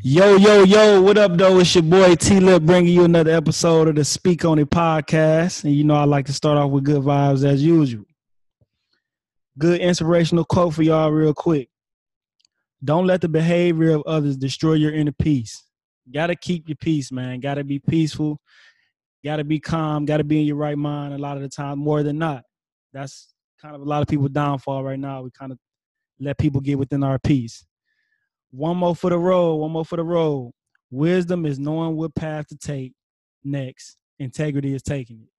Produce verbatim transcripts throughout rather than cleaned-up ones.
Yo, yo, yo, what up, though? It's your boy T-Lip bringing you another episode of the Speak On It podcast. And you know I like to start off with good vibes as usual. Good inspirational quote for y'all real quick. Don't let the behavior of others destroy your inner peace. Gotta keep your peace, man. Gotta be peaceful. Gotta be calm. Gotta be in your right mind a lot of the time, more than not. That's kind of a lot of people's downfall right now. We kind of let people get within our peace. One more for the road. One more for the road. Wisdom is knowing what path to take next. Integrity is taking it.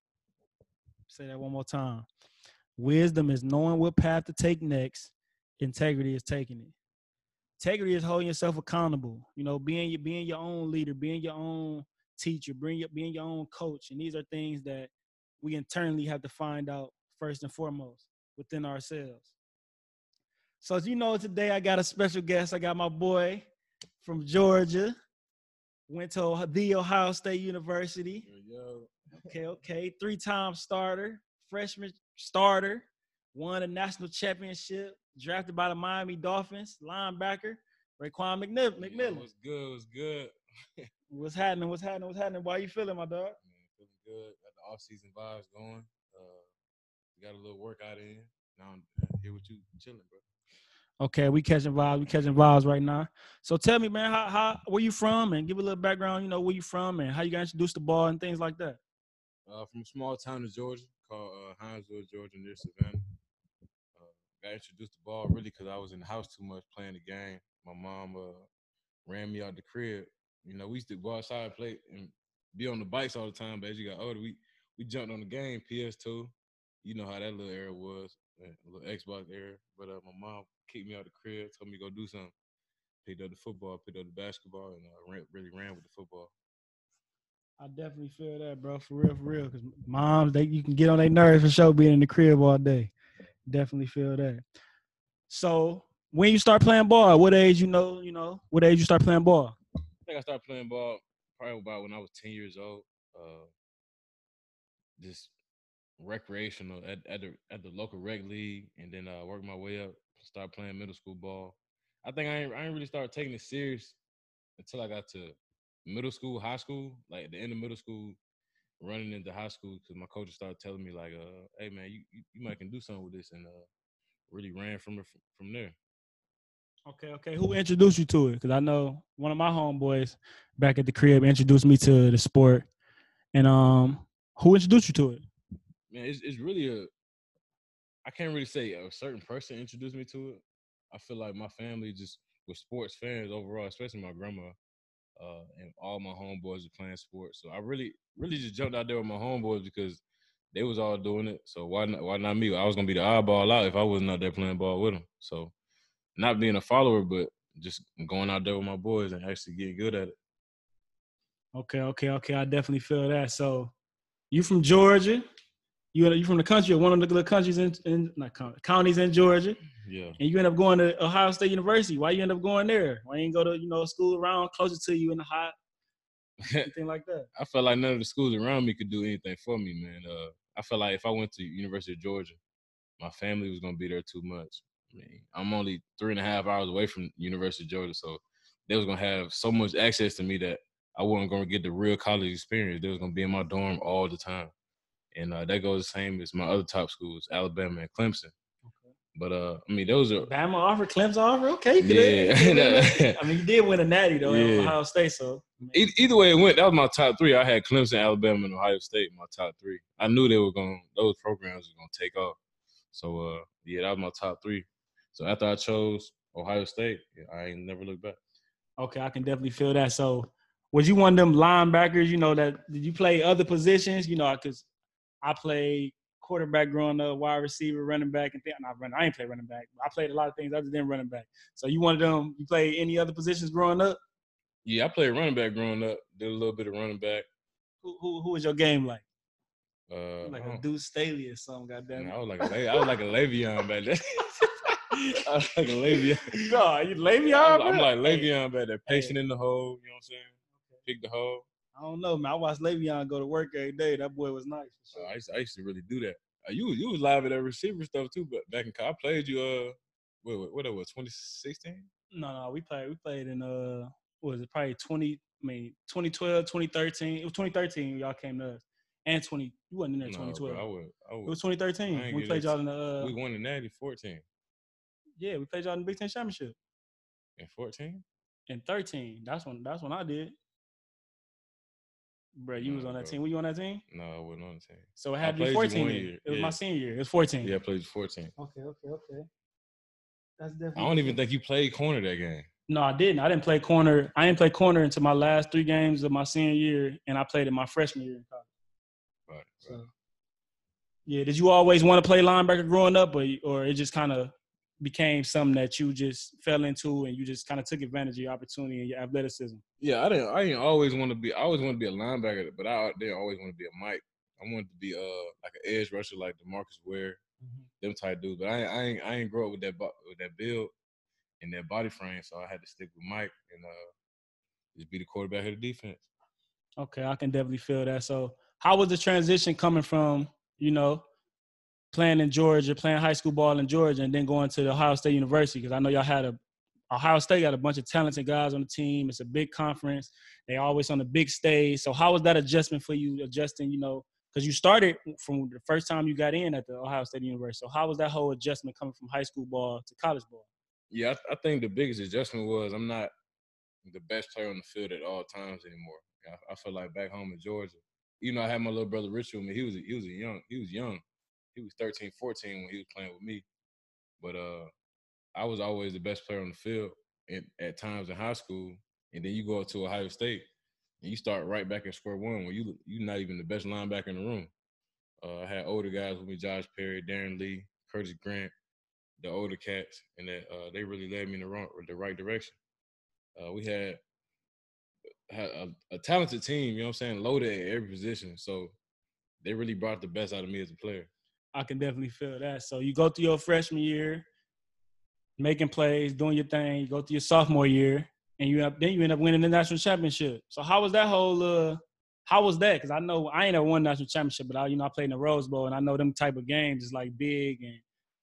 Say that one more time. Wisdom is knowing what path to take next. Integrity is taking it. Integrity is holding yourself accountable. You know, being your being your own leader, being your own teacher, being your, being your own coach. And these are things that we internally have to find out first and foremost within ourselves. So as you know, today I got a special guest. I got my boy from Georgia. Went to the Ohio State University. Yo. Okay, okay. Three-time starter, freshman starter, won a national championship, drafted by the Miami Dolphins, linebacker, Raekwon McMillan. Yeah, what's good? What's good? What's happening? What's happening? What's happening? Why you feeling, my dog? Man, feeling good. Got the off-season vibes going. Uh, got a little workout in. Now I'm here with you, chilling, bro. Okay, we catching vibes. We catching vibes right now. So tell me, man, how how where you from, and give a little background. You know, where you from, and how you got introduced to ball and things like that. Uh, from a small town in Georgia called uh, Hinesville, Georgia, near Savannah. Uh, got introduced to ball really because I was in the house too much playing the game. My mom uh, ran me out the crib. You know, we used to go outside and play and be on the bikes all the time. But as you got older, we we jumped on the game, P S two. You know how that little era was, a little Xbox era. But uh, my mom kicked me out the crib, told me to go do something. Picked up the football, picked up the basketball, and uh, ran, really ran with the football. I definitely feel that, bro, for real, for real. Because moms, they you can get on their nerves for sure being in the crib all day. Definitely feel that. So when you start playing ball, what age you know, you know, what age you start playing ball? I think I started playing ball probably about when I was ten years old. Uh, just recreational at, at the at the local rec league, and then uh, worked my way up. Start playing middle school ball. I think I ain't, I ain't really started taking it serious until I got to middle school, high school. Like at the end of middle school, running into high school, because my coach started telling me like, uh, "Hey man, you, you you might can do something with this," and uh, really ran from it from, from there. Okay, okay. Who introduced you to it? Because I know one of my homeboys back at the crib introduced me to the sport. And um, who introduced you to it? Man, it's it's really a I can't really say a certain person introduced me to it. I feel like my family just was sports fans overall, especially my grandma. Uh, and all my homeboys were playing sports. So I really, really just jumped out there with my homeboys because they was all doing it. So why not, why not me? I was gonna be the oddball out if I wasn't out there playing ball with them. So not being a follower, but just going out there with my boys and actually getting good at it. Okay, okay, okay. I definitely feel that. So you from Georgia? You you from the country or one of the little countries in, in not counties in Georgia? Yeah. And you end up going to Ohio State University. Why you end up going there? Why you ain't go to, you know, school around closer to you in the hot, anything like that? I felt like none of the schools around me could do anything for me, man. Uh, I felt like if I went to University of Georgia, my family was gonna be there too much. I mean, I'm only three and a half hours away from University of Georgia, so they was gonna have so much access to me that I wasn't gonna get the real college experience. They was gonna be in my dorm all the time, and uh, that goes the same as my other top schools, Alabama and Clemson. But uh, I mean, those are Bama offer, Clemson offer. Okay, yeah. I mean, you did win a natty though Yeah. at Ohio State, so E- either way it went, that was my top three. I had Clemson, Alabama, and Ohio State in my top three. I knew they were going; those programs were gonna take off. So uh, yeah, that was my top three. So after I chose Ohio State, yeah, I ain't never looked back. Okay, I can definitely feel that. So was you one of them linebackers? You know that did you play other positions? You know, because I played quarterback growing up, wide receiver, running back, and th- not running. I ain't play running back. I played a lot of things other than running back. So you one of them? You play any other positions growing up? Yeah, I played running back growing up. Did a little bit of running back. Who who, who was your game like? Uh, Like a Deuce Staley or something. Goddamn. I was like a I was like a Le'Veon back then. I was like a Le'Veon. God, you Le'Veon? I'm, I'm like Le'Veon back there, patient hey. in the hole. You know what I'm saying? Pick the hole. I don't know, man. I watched Le'Veon go to work every day. That boy was nice. For sure. uh, I, used to, I used to really do that. Uh, you you was live at that receiver stuff too, but back in college, I played you. Uh, what what, what that was twenty sixteen? No, no, we played. We played in uh, was it probably twenty, I mean, twenty twelve, twenty thirteen. It was twenty thirteen when y'all came to us. And twenty, you wasn't in there No, twenty twelve. bro, I would, I would, It was twenty thirteen I ain't when we get played that y'all t- in the, uh, we won the Natty fourteen. yeah, we played y'all in the Big Ten Championship. In fourteen? In thirteen, that's when that's when I did. Bro, you No, was on that bro. team. Were you on that team? No, I wasn't on the team. So it I had to be played you fourteen. one then. year. It was Yeah. my senior year. It was fourteen. Yeah, I played you fourteen. Okay, okay, okay. That's definitely. I don't even think you played corner that game. No, I didn't. I didn't play corner. I didn't play corner until my last three games of my senior year, and I played in my freshman year in college. Right, right. So, yeah, did you always want to play linebacker growing up, or or it just kind of became something that you just fell into and you just kind of took advantage of your opportunity and your athleticism? Yeah, I didn't. I didn't always want to be. I always want to be a linebacker, but I didn't always want to be a Mike. I wanted to be uh like an edge rusher, like DeMarcus Ware, mm-hmm. them type dudes. But I, I ain't, I ain't grow up with that with that build and that body frame, so I had to stick with Mike and uh just be the quarterback of the defense. Okay, I can definitely feel that. So, how was the transition coming from, you know, playing in Georgia, playing high school ball in Georgia, and then going to the Ohio State University? Because I know y'all had a Ohio State got a bunch of talented guys on the team. It's a big conference. They always on the big stage. So, how was that adjustment for you? Adjusting, you know, because you started from the first time you got in at the Ohio State University. So, how was that whole adjustment coming from high school ball to college ball? Yeah, I, I think the biggest adjustment was I'm not the best player on the field at all times anymore. I, I feel like back home in Georgia, you know, I had my little brother Richard with me. He was he was a young he was young. He was thirteen, fourteen when he was playing with me. But uh, I was always the best player on the field at, at times in high school. And then you go up to Ohio State and you start right back at square one where you you're not even the best linebacker in the room. Uh, I had older guys with me, Josh Perry, Darren Lee, Curtis Grant, the older cats, and that uh, they really led me in the, wrong, the right direction. Uh, we had, had a, a talented team, you know what I'm saying, loaded at every position. So they really brought the best out of me as a player. I can definitely feel that. So you go through your freshman year, making plays, doing your thing. You go through your sophomore year, and you have, then you end up winning the national championship. So how was that whole uh, – how was that? Because I know I ain't never won national championship, but I, you know, I played in the Rose Bowl, and I know them type of games is like big and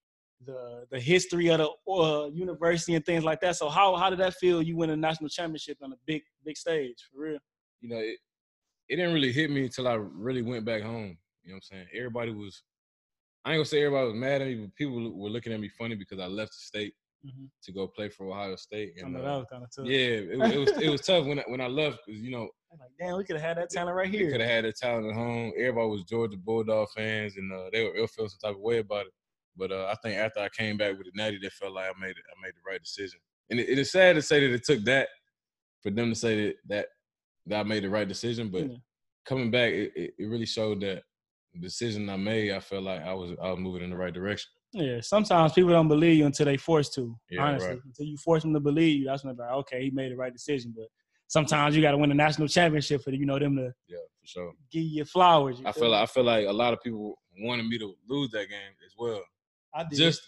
the the history of the uh, university and things like that. So how how did that feel? You win a national championship on a big big stage for real? You know, it, it didn't really hit me until I really went back home. You know what I'm saying? Everybody was – I ain't gonna say everybody was mad at me, but people were looking at me funny because I left the state mm-hmm. to go play for Ohio State. And, I know uh, that was kind of tough. Yeah, it, it was it was tough when I, when I left because, you know, like, damn, we could have had that talent right here. We could have had that talent at home. Everybody was Georgia Bulldog fans, and uh, they were they'll feel some type of way about it. But uh, I think after I came back with the Natty, they felt like I made it. I made the right decision. And it, it is sad to say that it took that for them to say that that, that I made the right decision. But yeah. coming back, it, it, it really showed that the decision I made, I felt like I was I was moving in the right direction. Yeah, sometimes people don't believe you until they forced to. Yeah, honestly, right. Until you force them to believe you, that's when they're like, okay, he made the right decision. But sometimes you got to win a national championship for you know them to yeah, for sure. give you your flowers. You I feel like I feel like a lot of people wanted me to lose that game as well. I did. Just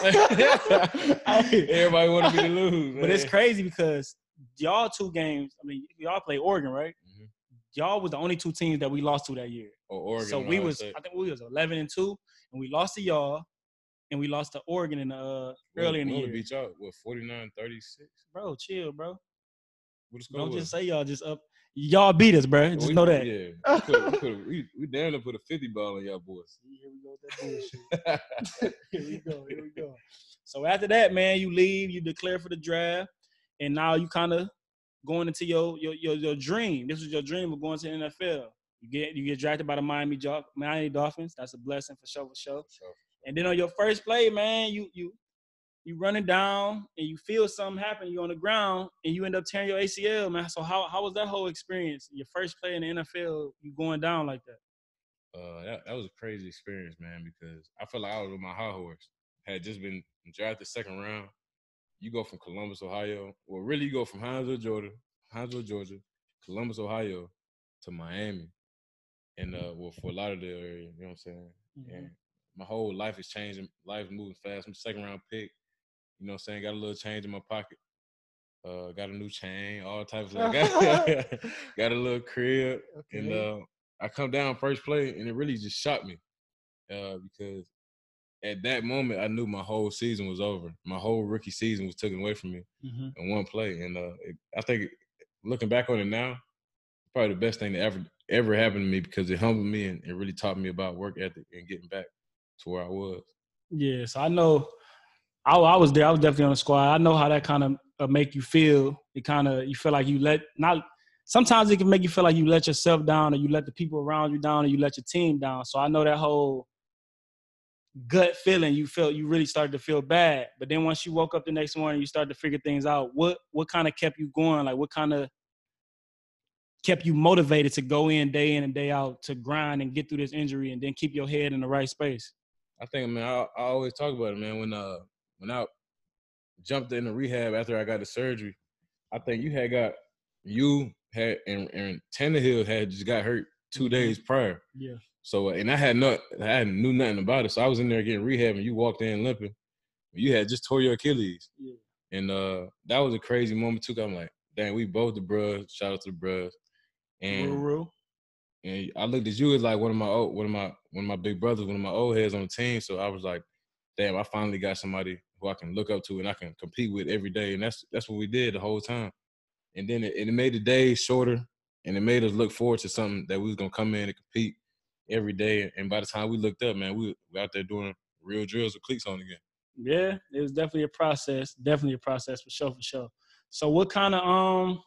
everybody wanted me to lose. Man. But it's crazy because y'all two games. I mean, y'all play Oregon, right? Mm-hmm. Y'all was the only two teams that we lost to that year. Oh, Oregon. So we was, I think we was eleven and two, and we lost to y'all, and we lost to Oregon in the uh, early in the year. year. Beat y'all what forty-nine thirty-six? Bro, chill, bro. What the score Don't was? just say y'all just up. Y'all beat us, bro. Just we, know that. Yeah, we, put, we, put, we, we damn near put a fifty ball on y'all boys. Here we go with that bullshit. Here we go. Here we go. So after that, man, you leave. You declare for the draft, and now you kind of going into your, your your your dream. This was your dream of going to the N F L. You get you get drafted by the Miami Miami Dolphins. That's a blessing for sure, for sure. sure. And then on your first play, man, you you you running down and you feel something happen. You on the ground and you end up tearing your A C L, man. So how how was that whole experience? Your first play in the N F L, you going down like that? Uh, that that was a crazy experience, man. Because I felt like I was with my high horse. Had just been drafted second round. You go from Columbus, Ohio. Well, really, you go from Hinesville, Georgia, Hinesville, Georgia, Columbus, Ohio, to Miami, and uh, well, for a lot of the area, you know what I'm saying. Mm-hmm. And my whole life is changing. Life is moving fast. I'm a second round pick. You know what I'm saying? Got a little change in my pocket. Uh, got a new chain, all types of got, got a little crib. Okay. And uh, I come down first play, and it really just shocked me. Uh, because at that moment, I knew my whole season was over. My whole rookie season was taken away from me mm-hmm. in one play. And uh, it, I think looking back on it now, probably the best thing that ever ever happened to me because it humbled me and it really taught me about work ethic and getting back to where I was. Yeah, so I know I, I was there. I was definitely on the squad. I know how that kind of uh, make you feel. It kind of you feel like you let not. Sometimes it can make you feel like you let yourself down, or you let the people around you down, or you let your team down. So I know that whole gut feeling you felt. You really started to feel bad, but then once you woke up the next morning, you started to figure things out. What what kind of kept you going? Like what kind of kept you motivated to go in day in and day out to grind and get through this injury and then keep your head in the right space? I think, man, I, I always talk about it, man. When uh when I jumped into rehab after I got the surgery, I think you had got you had and, and Tannehill had just got hurt two mm-hmm. days prior. Yeah. So and I had not I hadn't knew nothing about it. So I was in there getting rehab and you walked in limping. You had just tore your Achilles. Yeah. And uh that was a crazy moment too. I'm like, dang, we both the bros. Shout out to the bros. And real, real. And I looked at you as like one of my old, one of my one of my big brothers, one of my old heads on the team. So I was like, damn, I finally got somebody who I can look up to and I can compete with every day. And that's that's what we did the whole time. And then it, it made the days shorter and it made us look forward to something that we was gonna come in and compete every day. And by the time we looked up, man, we were out there doing real drills with cleats on again. Yeah, it was definitely a process. Definitely a process for sure, for sure. So what kind of um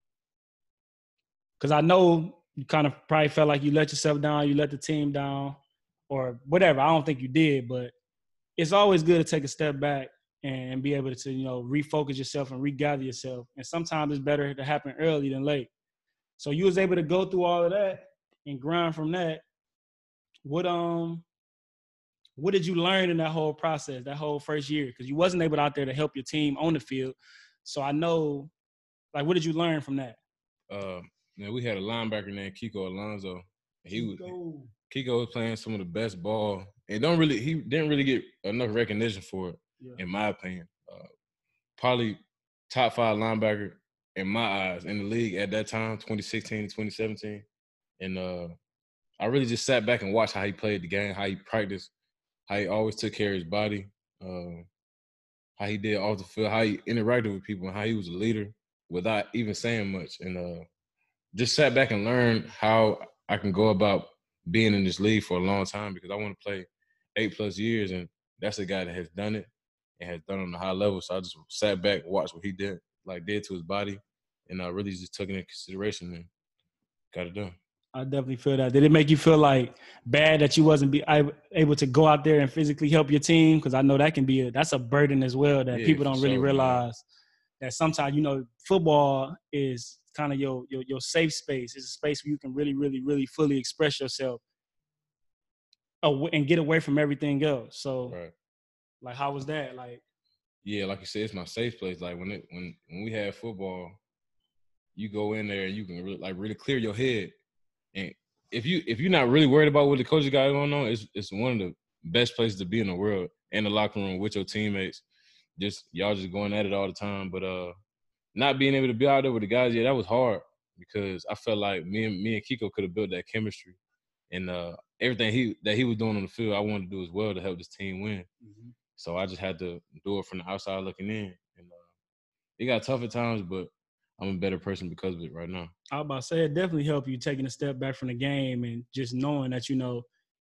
because I know you kind of probably felt like you let yourself down, you let the team down, or whatever. I don't think you did, but it's always good to take a step back and be able to, you know, refocus yourself and regather yourself. And sometimes it's better to happen early than late. So you was able to go through all of that and grind from that. What um, what did you learn in that whole process, that whole first year? Because you wasn't able out there to help your team on the field. So I know, like, what did you learn from that? Uh, man, we had a linebacker named Kiko Alonso. He was Kiko was playing some of the best ball, and don't really he didn't really get enough recognition for it, yeah. in my opinion. Uh, probably top five linebacker in my eyes in the league at that time, twenty sixteen, twenty seventeen, and uh, I really just sat back and watched how he played the game, how he practiced, how he always took care of his body, uh, how he did off the field, how he interacted with people, and how he was a leader without even saying much, and uh, just sat back and learned how I can go about being in this league for a long time because I want to play eight plus years, and that's a guy that has done it and has done it on a high level. So I just sat back, watched what he did, like did to his body, and I really just took it into consideration and got it done. I definitely feel that. Did it make you feel like bad that you wasn't be able to go out there and physically help your team? Because I know that can be a that's a burden as well that yeah, people don't really sure, realize. Man. That sometimes, you know, football is kind of your, your your safe space. It's a space where you can really, really, really fully express yourself and get away from everything else. So, right. like, how was that? Like, yeah, like you said, it's my safe place. Like when it when when we have football, you go in there and you can really, like really clear your head. And if you if you're not really worried about what the coach got going on, it's it's one of the best places to be in the world, in the locker room with your teammates. Just y'all just going at it all the time. But uh, not being able to be out there with the guys, yeah, that was hard because I felt like me and me and Kiko could have built that chemistry, and uh, everything he that he was doing on the field, I wanted to do as well to help this team win. Mm-hmm. So I just had to do it from the outside looking in, and uh, it got tough at times, but I'm a better person because of it right now. I was about to say it definitely helped you taking a step back from the game and just knowing that, you know,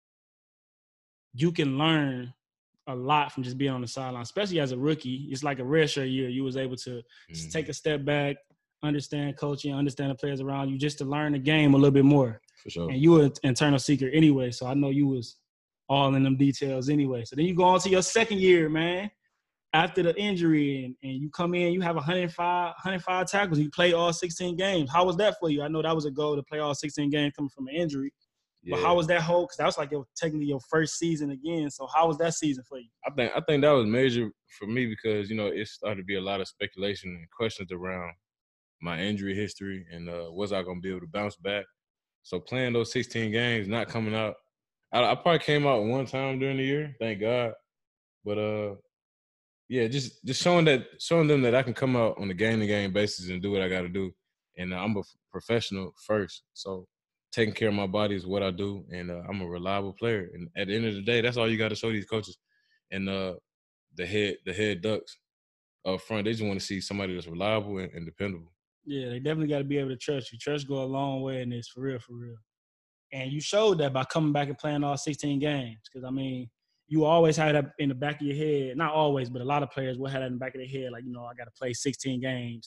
you can learn a lot from just being on the sideline, especially as a rookie. It's like a redshirt year. You was able to mm-hmm. just take a step back, understand coaching, understand the players around you, just to learn the game a little bit more. For sure. And you were an internal seeker anyway, so I know you was all in them details anyway. So then you go on to your second year, man. After the injury and, and you come in, you have one hundred five, one hundred five tackles. You play all sixteen games. How was that for you? I know that was a goal to play all sixteen games coming from an injury. Yeah. But how was that whole – because that was like your, technically your first season again. So how was that season for you? I think I think that was major for me because, you know, it started to be a lot of speculation and questions around my injury history and uh, was I going to be able to bounce back. So playing those sixteen games, not coming out – I probably came out one time during the year, thank God. But uh. Yeah, just just showing that showing them that I can come out on a game-to-game basis and do what I got to do, and uh, I'm a professional first. So taking care of my body is what I do, and uh, I'm a reliable player. And at the end of the day, that's all you got to show these coaches and uh, the head the head ducks up front. They just want to see somebody that's reliable and, and dependable. Yeah, they definitely got to be able to trust you. Trust go a long way in this, for real, for real. And you showed that by coming back and playing all sixteen games. Because, I mean, you always had that in the back of your head. Not always, but a lot of players will have that in the back of their head. Like, you know, I got to play sixteen games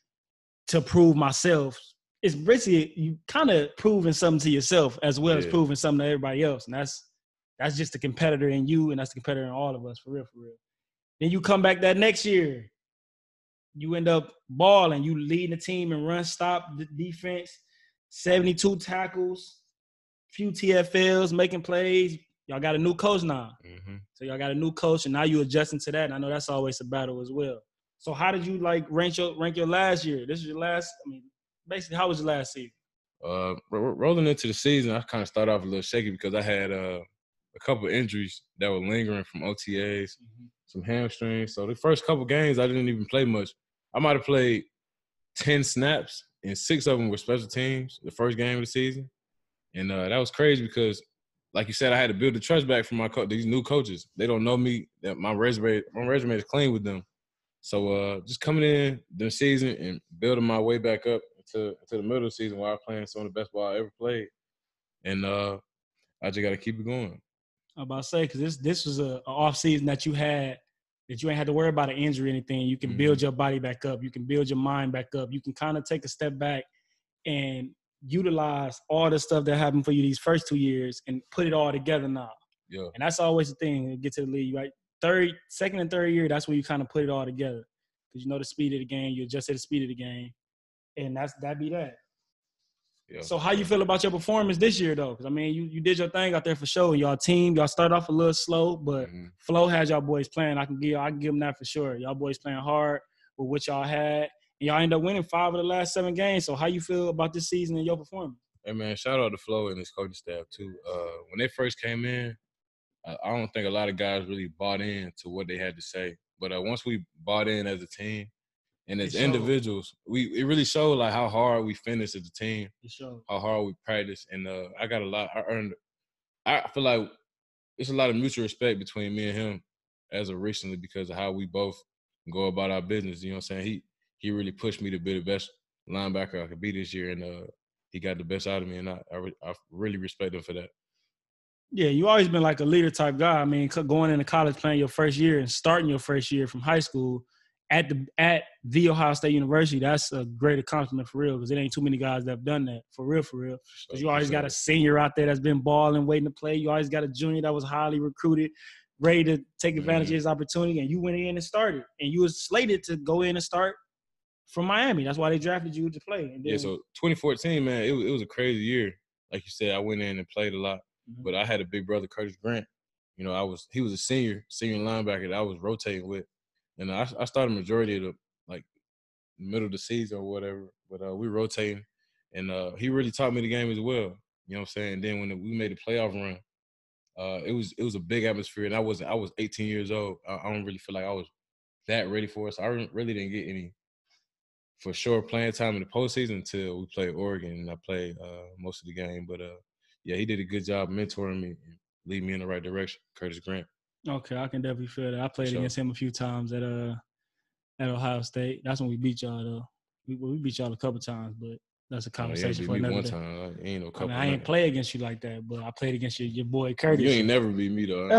to prove myself. It's basically you kind of proving something to yourself as well yeah. as proving something to everybody else. And that's that's just the competitor in you, and that's the competitor in all of us, for real, for real. Then you come back that next year. You end up balling. You leading the team in run stop defense, seventy-two tackles, few T F Ls, making plays. Y'all got a new coach now. Mm-hmm. So y'all got a new coach, and now you adjusting to that. And I know that's always a battle as well. So how did you, like, rank your rank your last year? This is your last – I mean, basically, how was your last season? Uh, rolling into the season, I kind of started off a little shaky because I had uh, a couple of injuries that were lingering from O T As, mm-hmm. some hamstrings. So the first couple games, I didn't even play much. I might have played ten snaps, and six of them were special teams the first game of the season. And uh, that was crazy because, like you said, I had to build the trust back from my co- these new coaches. They don't know me. That my resume, my resume is clean with them. So uh, just coming in the season and building my way back up to to the middle of the season while playing some of the best ball I ever played. And uh, I just got to keep it going. I'm about to say, because this this was a, a off season that you had, that you ain't had to worry about an injury or anything. You can mm-hmm. build your body back up. You can build your mind back up. You can kind of take a step back and utilize all the stuff that happened for you these first two years and put it all together now. Yeah. And that's always the thing to get to the league, right? Third, second and third year, that's where you kind of put it all together. Because you know the speed of the game. You adjust to the speed of the game. And that's that be that. Yeah. So how you feel about your performance this year, though? Because, I mean, you, you did your thing out there for sure. Y'all team, y'all started off a little slow, but mm-hmm. Flo has y'all boys playing. I can give I can give them that for sure. Y'all boys playing hard with what y'all had. And y'all end up winning five of the last seven games. So how you feel about this season and your performance? Hey, man, shout out to Flo and his coaching staff, too. Uh, when they first came in, I, I don't think a lot of guys really bought in to what they had to say. But uh, once we bought in as a team and as individuals, we it really showed, like, how hard we finished as a team, how hard we practiced. And uh, I got a lot – I earned – I feel like it's a lot of mutual respect between me and him as of recently because of how we both go about our business. You know what I'm saying? He he really pushed me to be the best linebacker I could be this year, and uh, he got the best out of me, and I, I, I really respect him for that. Yeah, you always been like a leader type guy. I mean, going into college, playing your first year and starting your first year from high school at the at the Ohio State University, that's a great accomplishment for real because it ain't too many guys that have done that for real, for real. Because you always got a senior out there that's been balling, waiting to play. You always got a junior that was highly recruited, ready to take advantage mm-hmm. of his opportunity, and you went in and started. And you was slated to go in and start from Miami. That's why they drafted you to play. And then, yeah, so twenty fourteen, man, it was, it was a crazy year. Like you said, I went in and played a lot. Mm-hmm. But I had a big brother, Curtis Grant. You know, I was he was a senior, senior linebacker that I was rotating with. And I, I started majority of the, like, middle of the season or whatever. But uh, we rotating. And uh, he really taught me the game as well. You know what I'm saying? And then when we made a playoff run, uh, it was it was a big atmosphere. And I wasn't I was eighteen years old. I, I don't really feel like I was that ready for it. So I really didn't get any, for sure, playing time in the postseason until we played Oregon. And I played uh, most of the game. But, uh, yeah, he did a good job mentoring me and leading me in the right direction, Curtis Grant. Okay, I can definitely feel that. I played sure. against him a few times at uh at Ohio State. That's when we beat y'all, though. We, we beat y'all a couple times, but that's a conversation oh, yeah, for another one day. Time. Like, ain't no couple I, mean, I ain't play against you like that, but I played against your, your boy Curtis. You ain't never beat me, though.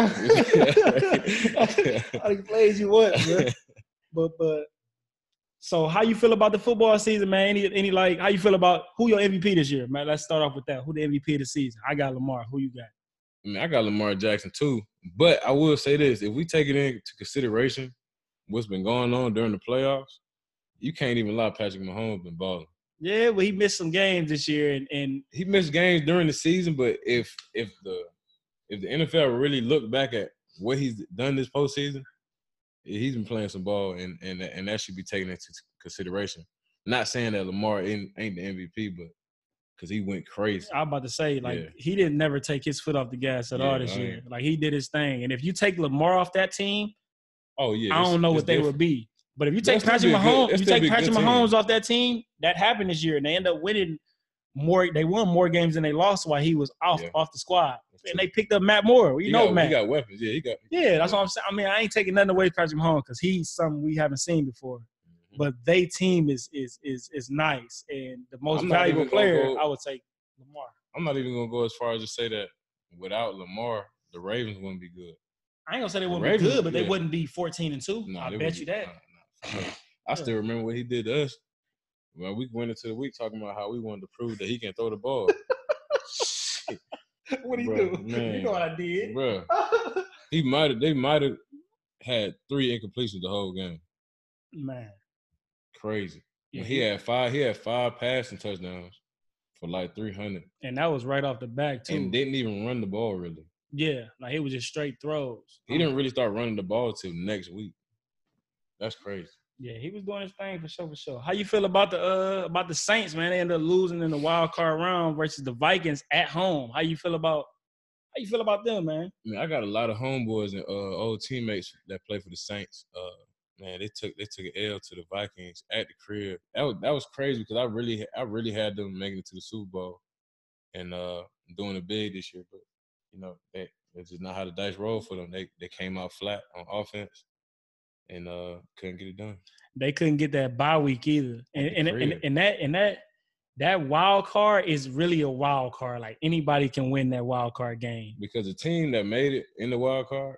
I played you once, bro. But, but, so how you feel about the football season, man? Any, any like, how you feel about who your M V P this year, man? Let's start off with that. Who the M V P of the season? I got Lamar. Who you got? I mean, I got Lamar Jackson too. But I will say this: if we take it into consideration, what's been going on during the playoffs, you can't even lie. Patrick Mahomes been balling. Yeah, well, he missed some games this year, and, and he missed games during the season. But if if the if the N F L really look back at what he's done this postseason, he's been playing some ball, and and and that should be taken into consideration. Not saying that Lamar ain't, ain't the M V P, but because he went crazy. I'm about to say, like, yeah. he didn't never take his foot off the gas at yeah, all this I year. Mean, like, he did his thing. And if you take Lamar off that team, oh yeah, I don't know what they different. would be. But if you take Patrick Mahomes, if you take Patrick Mahomes off that team, that happened this year, and they end up winning more. They won more games than they lost while he was off yeah. off the squad. That's and true. They picked up Matt Moore. You he know got, Matt. He got weapons. Yeah, he got. Yeah, that's what I'm saying. I mean, I ain't taking nothing away from Patrick Mahomes because he's something we haven't seen before. but they team is is is is nice, and the most I'm not valuable even gonna player go- I would take Lamar. I'm not even gonna go as far as to say that without Lamar, the Ravens wouldn't be good. I ain't gonna say they The wouldn't be Ravens- good, but they yeah. wouldn't be fourteen and two. Nah, I they bet wouldn't you be- that. nah, nah, for sure. I still remember what he did to us. Well, we went into the week talking about how we wanted to prove that he can throw the ball. Shit. What do you Bruh, do? man. You know what I did. Bruh. He might have. They might have had three incompletions the whole game. Man. Crazy. Yeah, When he had five. He had five passing touchdowns for like three hundred, and that was right off the back too. and didn't even run the ball really. Yeah, like it was just straight throws. He didn't really start running the ball till next week. That's crazy. Yeah, he was doing his thing for sure, for sure. How you feel about the uh about the Saints, man? They ended up losing in the wild card round versus the Vikings at home. How you feel about how you feel about them, man? I mean, I got a lot of homeboys and uh, old teammates that play for the Saints. Uh, man, they took they took an L to the Vikings at the crib. That was that was crazy because I really I really had them making it to the Super Bowl and uh, doing it big this year. But you know, that that's just not how the dice roll for them. They they came out flat on offense and uh, couldn't get it done. They couldn't get that bye week either, and the and, and crib. and that and that that wild card is really a wild card. Like anybody can win that wild card game. Because the team that made it in the wild card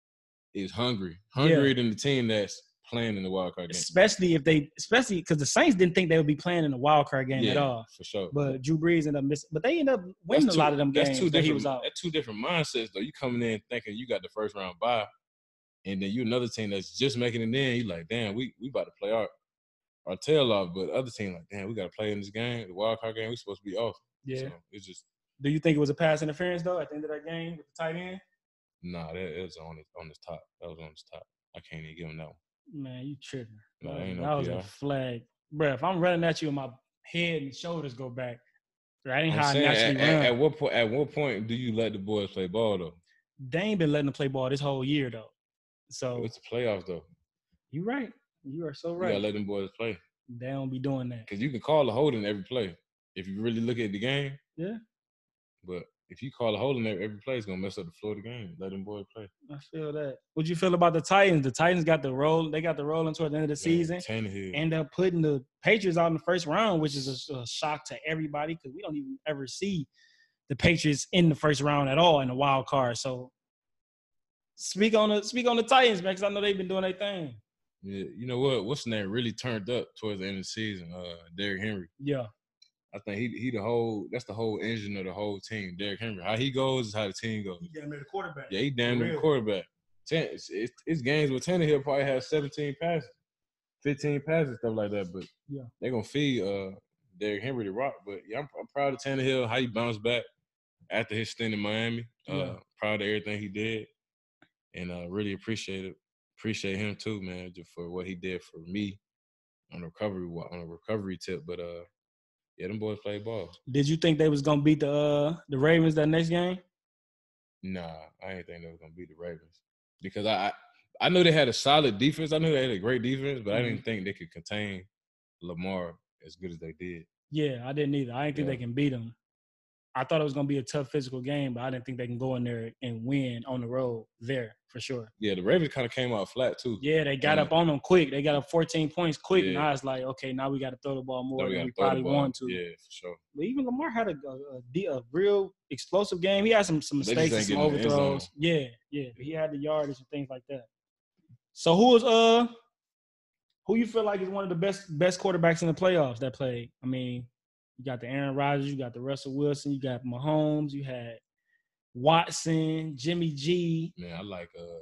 is hungry, hungrier Yeah. than the team that's playing in the wild card game. Especially if they, especially because the Saints didn't think they would be playing in the wild card game yeah, at all. for sure. But Drew Brees ended up missing. But they ended up winning That's a lot two- of them that's games two that he different- was out. That's two different mindsets, though. You coming in thinking you got the first round bye, and then you another team that's just making it in. You like, damn, we we about to play our our tail off. But the other team like, damn, we got to play in this game, the wild card game. We supposed to be off. Yeah. So it's just Do you think it was a pass interference though at the end of that game with the tight end? nah. That it was on his on his top. That was on his top. I can't even give him that one. Man, you tripping. No, that ain't that no was P a I. flag. Bruh, if I'm running at you and my head and shoulders go back, that ain't I'm how I saying, naturally at, run. at, at what point? At what point do you let the boys play ball though? They ain't been letting them play ball this whole year though. So It's the playoffs though. you right. You are so You right. gotta let them boys play. They don't be doing that. Because you can call a holding every play if you really look at the game. Yeah. But if you call a holding every, every play, it's gonna mess up the flow of the game. Let them boys play. I feel that. What you feel about the Titans? The Titans got the roll. They got the rolling toward the end of the season. Man, Tannehill. End up putting the Patriots out in the first round, which is a, a shock to everybody because we don't even ever see the Patriots in the first round at all in the wild card. So speak on the speak on the Titans, man, because I know they've been doing their thing. Yeah, you know what? What's the name really turned up towards the end of the season? Uh, Derrick Henry. Yeah. I think he he the whole that's the whole engine of the whole team. Derrick Henry. How he goes is how the team goes. He damn near the quarterback. Yeah, he damn near the Real. quarterback. Ten, it's, it's, it's games with Tannehill probably has seventeen passes, fifteen passes, stuff like that. But Yeah. they're gonna feed uh Derrick Henry the rock. But yeah, I'm, I'm proud of Tannehill how he bounced back after his stint in Miami. Uh, Yeah. Proud of everything he did, and uh, really appreciate it. Appreciate him too, man, just for what he did for me on a recovery on a recovery tip. But uh, yeah, them boys play ball. Did you think they was gonna beat the uh, the Ravens that next game? Nah, I didn't think they was gonna beat the Ravens because I I, I knew they had a solid defense. I knew they had a great defense, but I didn't think they could contain Lamar as good as they did. Yeah, I didn't either. I didn't think Yeah. they can beat them. I thought it was gonna be a tough physical game, but I didn't think they can go in there and win on the road there for sure. Yeah, the Ravens kind of came out flat too. Yeah, they got Yeah. up on them quick. They got up fourteen points quick. Yeah. Now it's like, okay, now we got to throw the ball So more we than gotta we throw the probably ball. want to. Yeah, for sure. But even Lamar had a, a, a, de- a real explosive game. He had some some They just mistakes and ain't some getting in the end overthrows. zone. Yeah, yeah. But he had the yardage and things like that. So who is uh who you feel like is one of the best best quarterbacks in the playoffs that played? I mean, you got the Aaron Rodgers, you got the Russell Wilson, you got Mahomes, you had Watson, Jimmy G. Man, I like uh,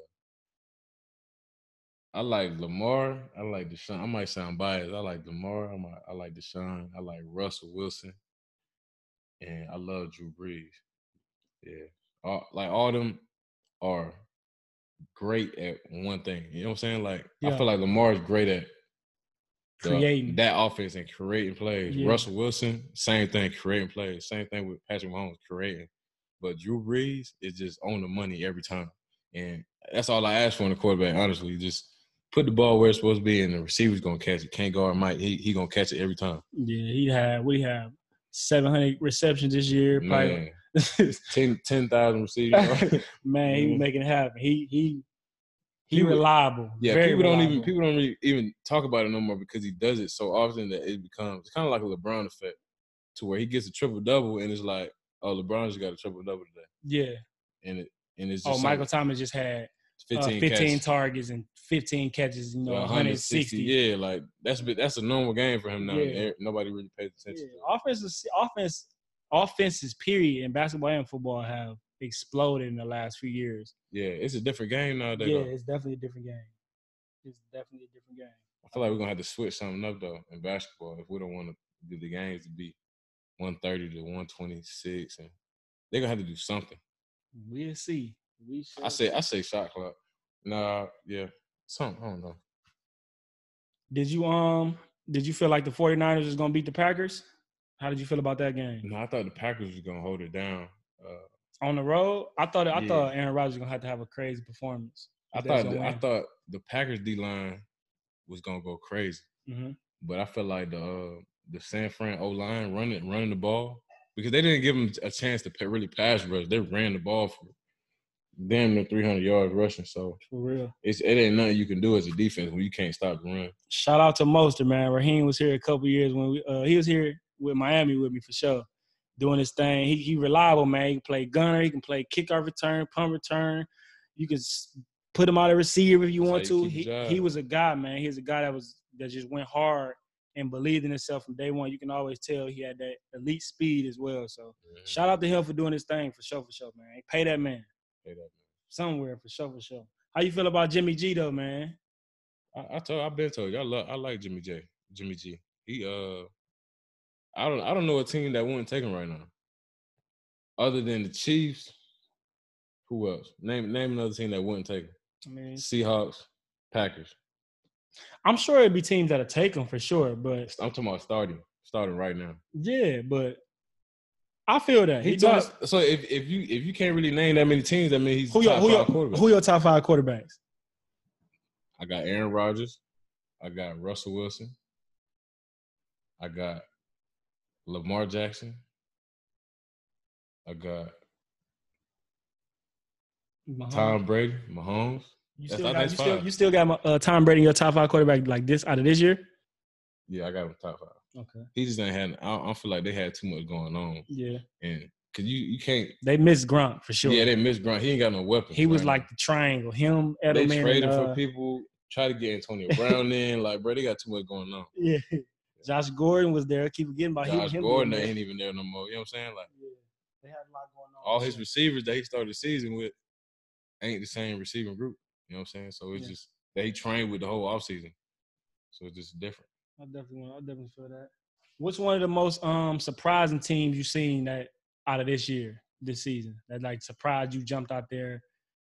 I like Lamar. I like Deshaun. I might sound biased. I like Lamar. I might, I like Deshaun. I like Russell Wilson, and I love Drew Brees. Yeah, all, like all them are great at one thing. You know what I'm saying? Like I Yeah. feel like Lamar is great at the- Creating. that offense and creating plays. Yeah. Russell Wilson, same thing, creating plays. Same thing with Patrick Mahomes, creating. But Drew Brees is just on the money every time. And that's all I ask for in a quarterback, honestly. Just put the ball where it's supposed to be and the receiver's going to catch it. Can't guard Mike. He he going to catch it every time. Yeah, he had we have seven hundred receptions this year. Probably. Man, ten ten thousand receivers. Man, he was Mhm. making it happen. He he He people, reliable. Yeah, Very people reliable. don't even people don't really even talk about it no more because he does it so often that it becomes it's kind of like a LeBron effect, to where he gets a triple double and it's like, oh, LeBron just got a triple double today. Yeah. And it and it's oh, just Michael Thomas just had fifteen, uh, fifteen catches. targets and fifteen catches. You know, Yeah, one hundred sixty. Yeah, like that's that's a normal game for him now. Yeah. Nobody really pays attention. Yeah. Offenses, offense, offenses. Period in basketball and football have exploded in the last few years. Yeah, it's a different game nowadays. Yeah, though. it's definitely a different game. It's definitely a different game. I feel like we're gonna have to switch something up though in basketball if we don't want to do the games to be one thirty to one twenty-six, and they're gonna have to do something. We'll see. We shall I say see. I say shot clock. Nah, yeah, something. I don't know. Did you um did you feel like the 49ers was gonna beat the Packers? How did you feel about that game? No, I thought the Packers was gonna hold it down. Uh, On the road, I thought I yeah. thought Aaron Rodgers was gonna have to have a crazy performance. I thought the, I thought the Packers D line was gonna go crazy, mm-hmm. but I felt like the uh, the San Fran O line running running the ball, because they didn't give them a chance to pay, really pass rush. They ran the ball for damn near three hundred yards rushing. So for real, it's it ain't nothing you can do as a defense when you can't stop the run. Shout out to Mostert, man. Raheem was here a couple years when we uh, he was here with Miami with me for sure, doing his thing. He he reliable, man. He can play gunner. He can play kickoff return, punt return. You can put him out of receiver if you That's want to. He he was a guy, man. He's a guy that was that just went hard and believed in himself from day one. You can always tell he had that elite speed as well. So mm-hmm. shout out to him for doing his thing for sure, for sure, man. Pay that man. Pay that man. Somewhere for sure, for sure. How you feel about Jimmy G though, man? I, I told I've been told you I love I like Jimmy J. Jimmy G. He uh I don't I don't know a team that wouldn't take him right now. Other than the Chiefs, who else? Name name another team that wouldn't take him. I mean, Seahawks, Packers. I'm sure it'd be teams that'll take him for sure, but I'm talking about starting, starting right now. Yeah, but I feel that he, he talks. So if, if you if you can't really name that many teams, that means he's who top your, who five your, quarterback. Who your top five quarterbacks? I got Aaron Rodgers. I got Russell Wilson. I got Lamar Jackson. I got Mahomes. Tom Brady, Mahomes. You still, got, you, still, you still got uh, Tom Brady in your top five quarterback like this out of this year? Yeah, I got him top five. Okay. He just ain't had. I don't feel like they had too much going on. Yeah. And cause you you can't. They missed Gronk for sure. Yeah, they missed Gronk. He ain't got no weapons. He was right like now. the triangle. Him, Edelman. They traded and, uh, for people. Try to get Antonio Brown in. Like, bro, they got too much going on. Yeah. Josh Gordon was there. Keep forgetting about Josh him. Gordon ain't even there no more. You know what I'm saying? Like, yeah. They had a lot going on. All his receivers that he started the season with ain't the same receiving group. You know what I'm saying? So it's yeah. just they trained with the whole offseason. So it's just different. I definitely want I definitely feel that. What's one of the most um surprising teams you've seen that out of this year, this season, that like surprised you, jumped out there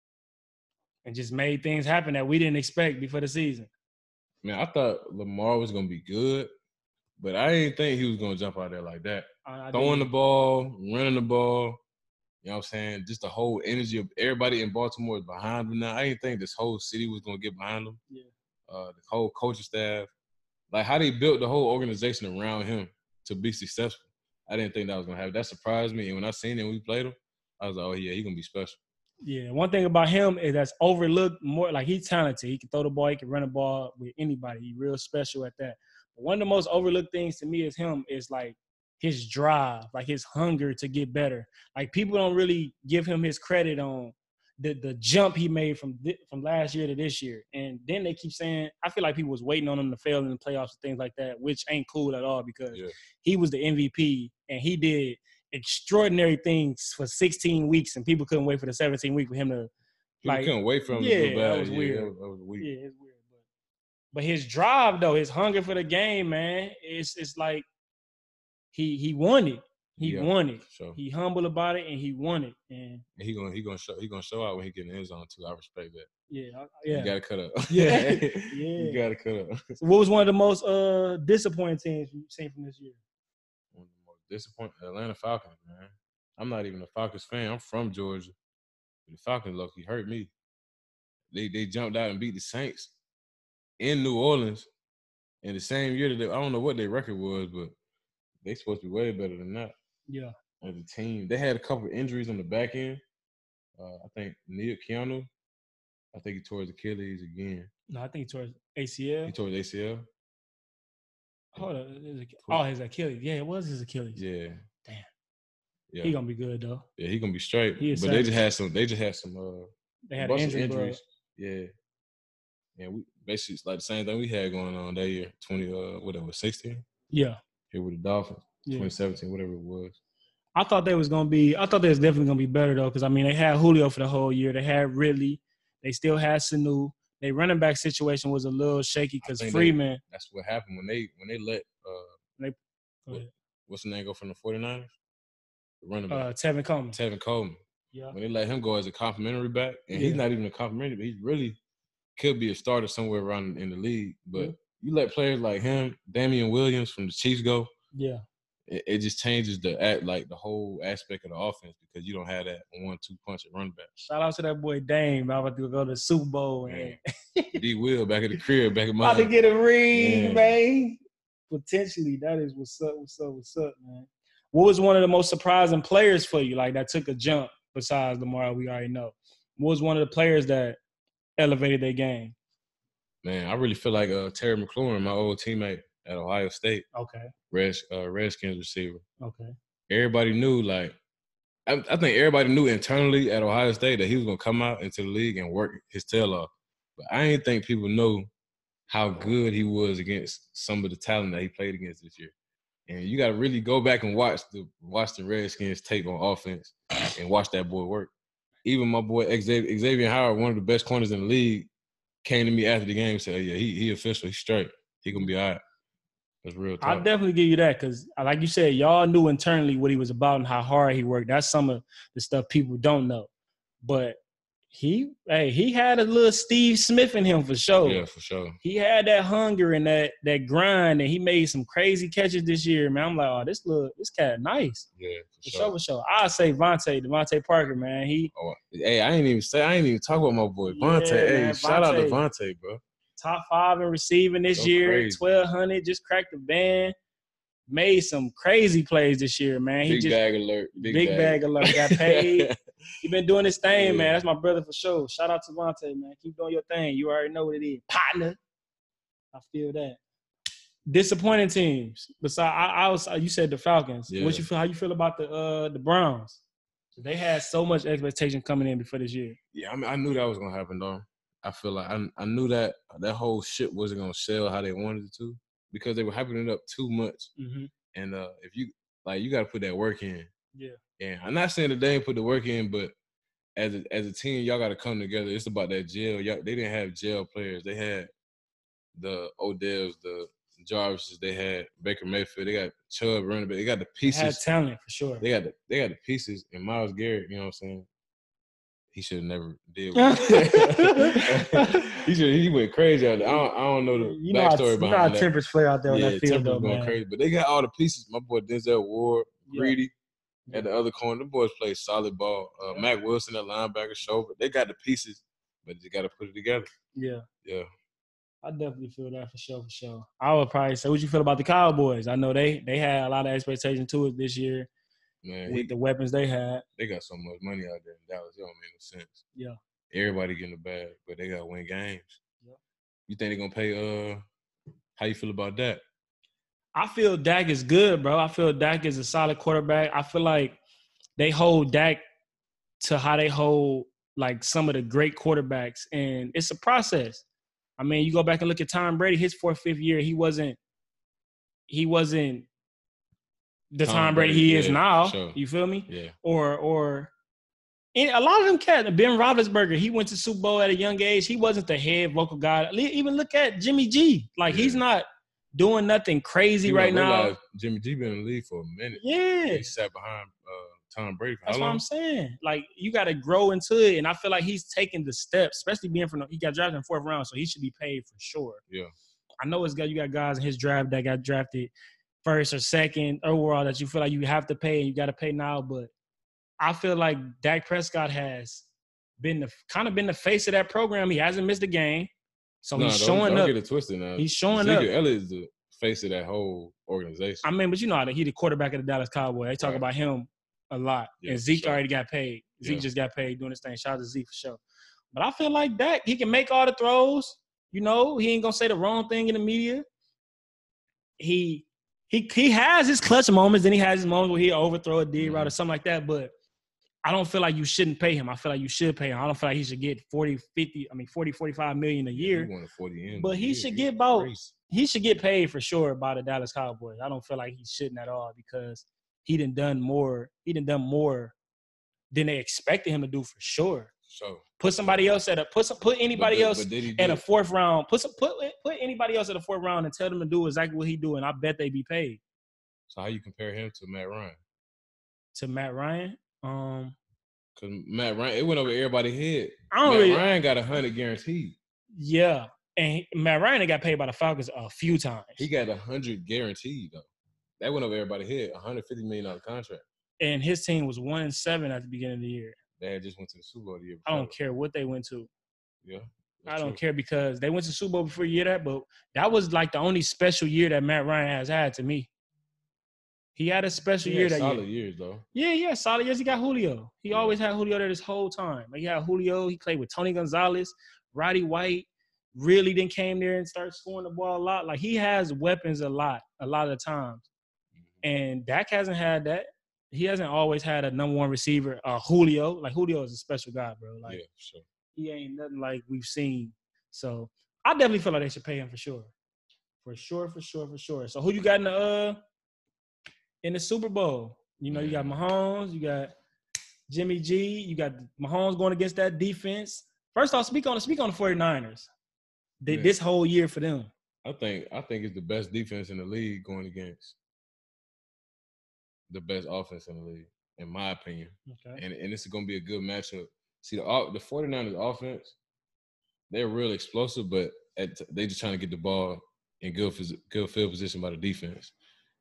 and just made things happen that we didn't expect before the season? Man, I thought Lamar was gonna be good, but I didn't think he was gonna jump out there like that. I, I Throwing didn't. the ball, running the ball. You know what I'm saying? Just the whole energy of everybody in Baltimore is behind him now. I didn't think this whole city was going to get behind him. Yeah. Uh, the whole coaching staff. Like, how they built the whole organization around him to be successful. I didn't think that was going to happen. That surprised me. And when I seen him, we played him, I was like, oh, yeah, he's going to be special. Yeah. One thing about him is that's overlooked more. Like, he's talented. He can throw the ball. He can run the ball with anybody. He's real special at that. But one of the most overlooked things to me is him is, like, his drive, like his hunger to get better. Like people don't really give him his credit on the the jump he made from th- from last year to this year. And then they keep saying, I feel like people was waiting on him to fail in the playoffs and things like that, which ain't cool at all because yeah. he was the M V P and he did extraordinary things for sixteen weeks and people couldn't wait for the seventeenth week for him to people like couldn't wait for him yeah, to do bad. That was yeah, weird. That was, that was weird. Yeah, it's weird. But, but his drive though, his hunger for the game, man, it's it's like He he won it. He yeah, won it. Sure. He humble about it and he won it. And he gonna he gonna show he gonna show out when he get in his zone too. I respect that. Yeah, yeah. You gotta cut up. Yeah, yeah. You gotta cut up. So what was one of the most uh disappointing teams you've seen from this year? One of the most disappointing Atlanta Falcons, man. I'm not even a Falcons fan. I'm from Georgia. But the Falcons lucky hurt me. They they jumped out and beat the Saints in New Orleans in the same year that they, I don't know what their record was, but they supposed to be way better than that. Yeah. As a team. They had a couple of injuries on the back end. Uh, I think Neil Keanu I think he tore his Achilles again. No, I think he tore his A C L. He tore his A C L. Hold on. Oh, his Achilles. Yeah, it was his Achilles. Yeah. Damn. Yeah. He gonna be good though. Yeah, he gonna be straight. He is but they savage. just had some. They just had some. Uh, They had a bunch injury, of injuries. bro. Yeah. And we basically it's like the same thing we had going on that year. Twenty. Uh, whatever. Sixteen. Yeah. Here with the Dolphins. Yeah. Twenty seventeen. Whatever it was. I thought they was gonna be. I thought they was definitely gonna be better though, because I mean they had Julio for the whole year. They had Ridley. They still had Sanu. Their running back situation was a little shaky because Freeman. They, that's what happened when they when they let uh they, what, what's the name go from the 49ers? The running back. Uh, Tevin Coleman. Tevin Coleman. Yeah. When they let him go as a complimentary back, and yeah. he's not even a complimentary, but he really could be a starter somewhere around in the league. But yeah. you let players like him, Damian Williams from the Chiefs go. Yeah. It, it just changes the act, like the whole aspect of the offense because you don't have that one-two punch at running back. Shout out to that boy Dame. I'm about to go to the Super Bowl. And D Will back at the crib, back at my. About to get a ring, man. man. Potentially, that is what's up. What's up? What's up, man? What was one of the most surprising players for you, like that took a jump besides Lamar? We already know. What was one of the players that elevated their game? Man, I really feel like uh, Terry McLaurin, my old teammate at Ohio State. Okay. Red, uh, Redskins receiver. Okay. Everybody knew, like, I, I think everybody knew internally at Ohio State that he was going to come out into the league and work his tail off. But I didn't think people know how good he was against some of the talent that he played against this year. And you got to really go back and watch the watch the Redskins tape on offense and watch that boy work. Even my boy Xavier, Xavier Howard, one of the best corners in the league, came to me after the game and said, yeah, he he official, he's straight. He going to be all right. That's real talk. I'll definitely give you that because, like you said, y'all knew internally what he was about and how hard he worked. That's some of the stuff people don't know. But he, hey, he had a little Steve Smith in him for sure. Yeah, for sure. He had that hunger and that that grind, and he made some crazy catches this year, man. I'm like, oh, this little, this cat nice. Yeah, for, for sure. sure. For sure. I'll say Vontae, Devontae Parker, man. He. Oh, hey, I ain't even say, I ain't even talk about my boy Vontae. Yeah, hey, man, shout Vontae. out to Vontae, bro. Top five in receiving this so year, crazy. twelve hundred, just cracked the band. Made some crazy plays this year, man. He big just, bag alert. Big, big bag. bag alert. Got paid. He been doing his thing, yeah. man. That's my brother for sure. Shout out to Vontae, man. Keep doing your thing. You already know what it is. Partner. I feel that. Disappointing teams. Besides, I, I was you said the Falcons. Yeah. What you feel? How you feel about the uh, the Browns? They had so much expectation coming in before this year. Yeah, I mean, I knew that was gonna happen, though. I feel like I I knew that that whole shit wasn't gonna sell how they wanted it to because they were hyping it up too much. Mm-hmm. And uh, if you like, you got to put that work in. Yeah. And I'm not saying that they didn't put the work in, but as a, as a team, y'all got to come together. It's about that jail. Y'all, they didn't have jail players. They had the Odells, the Jarvises. They had Baker Mayfield. They got Chubb running back. They got the pieces. They had talent for sure. They got the they got the pieces. And Myles Garrett, you know what I'm saying? He should have never did with it. he should he went crazy out there. I don't, I don't know the you backstory know how, behind you know how that. Tempers play out there on yeah, that field, Tempers though, going man. crazy. But they got all the pieces. My boy Denzel Ward, Yeah. Greedy Yeah. at the other corner. The boys play solid ball. Uh, Yeah. Mac Wilson at linebacker, shoulder. They got the pieces, but you got to put it together. Yeah. Yeah. I definitely feel that for sure, for sure. I would probably say, what you feel about the Cowboys? I know they they had a lot of expectation to it this year Man, with he, the weapons they had. they got so much money out there in Dallas. It don't make no sense. Yeah. Everybody getting the bag, but they got to win games. Yeah. You think they're going to pay uh, – how you feel about that? I feel Dak is good, bro. I feel Dak is a solid quarterback. I feel like they hold Dak to how they hold, like, some of the great quarterbacks, and it's a process. I mean, you go back and look at Tom Brady, his fourth, fifth year, he wasn't he wasn't the Tom, Tom Brady, Brady he yeah, is now. Sure. You feel me? Yeah. Or or and a lot of them cats, Ben Roethlisberger, he went to Super Bowl at a young age. He wasn't the head vocal guy. Even look at Jimmy G. Like, yeah. he's not doing nothing crazy right now. Jimmy G been in the league for a minute. Yeah. He sat behind uh, Tom Brady for That's how what long? I'm saying. Like, you got to grow into it. And I feel like he's taking the steps, especially being from – he got drafted in the fourth round, so he should be paid for sure. Yeah. I know it's got you got guys in his draft that got drafted first or second overall that you feel like you have to pay and you got to pay now. But I feel like Dak Prescott has been the kind of been the face of that program. He hasn't missed a game, so no, he's don't, showing don't up. Get it twisted now. He's showing Ezekiel up. Elliott is the face of that whole organization. I mean, but you know how he the quarterback of the Dallas Cowboys. They talk right. about him a lot, yeah, and Zeke sure. already got paid. Zeke yeah. just got paid doing this thing. Shout out to Zeke for sure. But I feel like Dak, he can make all the throws. You know, he ain't gonna say the wrong thing in the media. He he he has his clutch moments, then he has his moments where he overthrow a D route or something like that. But I don't feel like you shouldn't pay him. I feel like you should pay him. I don't feel like he should get forty, fifty, I mean forty, forty-five million a year. He wanted forty in. But he year. should He's get about crazy. he should get paid for sure by the Dallas Cowboys. I don't feel like he shouldn't at all because he done done more. He done done more than they expected him to do for sure. So put somebody else at a put some, put anybody but, else but at a fourth round. Put some put put anybody else at a fourth round and tell them to do exactly what he do, and I bet they be paid. So how you compare him to Matt Ryan? To Matt Ryan, um, because Matt Ryan, it went over everybody's head. I don't Matt really, Ryan got a hundred guaranteed. Yeah, and he, Matt Ryan got paid by the Falcons a few times. He got a hundred guaranteed though. That went over everybody's head. A hundred fifty million dollar contract. And his team was one and seven at the beginning of the year. They had just went to the Super Bowl the year before. I don't care what they went to. Yeah. I don't true. care because they went to the Super Bowl before you hear that, but that was like the only special year that Matt Ryan has had to me. He had a special he year had that solid year. years though. Yeah, yeah, solid years. He got Julio. He Yeah. always had Julio there this whole time. Like, he had Julio. He played with Tony Gonzalez, Roddy White. Really then came there and started scoring the ball a lot. Like, he has weapons a lot, a lot of the times. Mm-hmm. And Dak hasn't had that. He hasn't always had a number one receiver, uh, Julio. Like, Julio is a special guy, bro. Like, yeah, sure. He ain't nothing like we've seen. So I definitely feel like they should pay him for sure. For sure, for sure, for sure. So who you got in the uh in the Super Bowl? You know, you got Mahomes, you got Jimmy G, you got Mahomes going against that defense. First off, speak on speak on the 49ers. They, Yeah. This whole year for them. I think I think it's the best defense in the league going against the best offense in the league, in my opinion. Okay. And and this is gonna be a good matchup. See, the the 49ers offense, they're real explosive, but at, they just trying to get the ball in good good field position by the defense.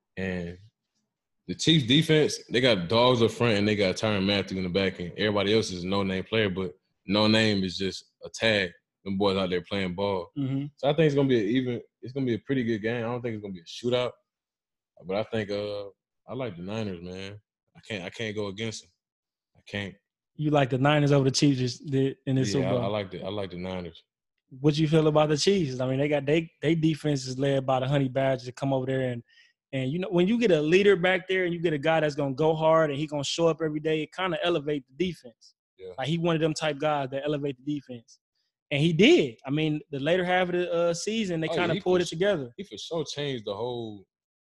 And the Chiefs defense, they got dogs up front and they got Tyrann Mathieu in the back end. Everybody else is a no-name player, but no name is just a tag. Them boys out there playing ball. Mm-hmm. So I think it's gonna be an even. It's gonna be a pretty good game. I don't think it's gonna be a shootout, but I think uh I like the Niners, man. I can't I can't go against them. I can't. You like the Niners over the Chiefs just did in this Yeah, Super Bowl? I, I like the I like the Niners. What you feel about the Chiefs? I mean, they got they they defense is led by the Honey Badger to come over there and and you know when you get a leader back there and you get a guy that's gonna go hard and he gonna show up every day, it kind of elevate the defense. Yeah. Like he one of them type guys that elevate the defense, and he did. I mean, the later half of the uh, season they Oh, kind of yeah, pulled for, it together. He for sure changed the whole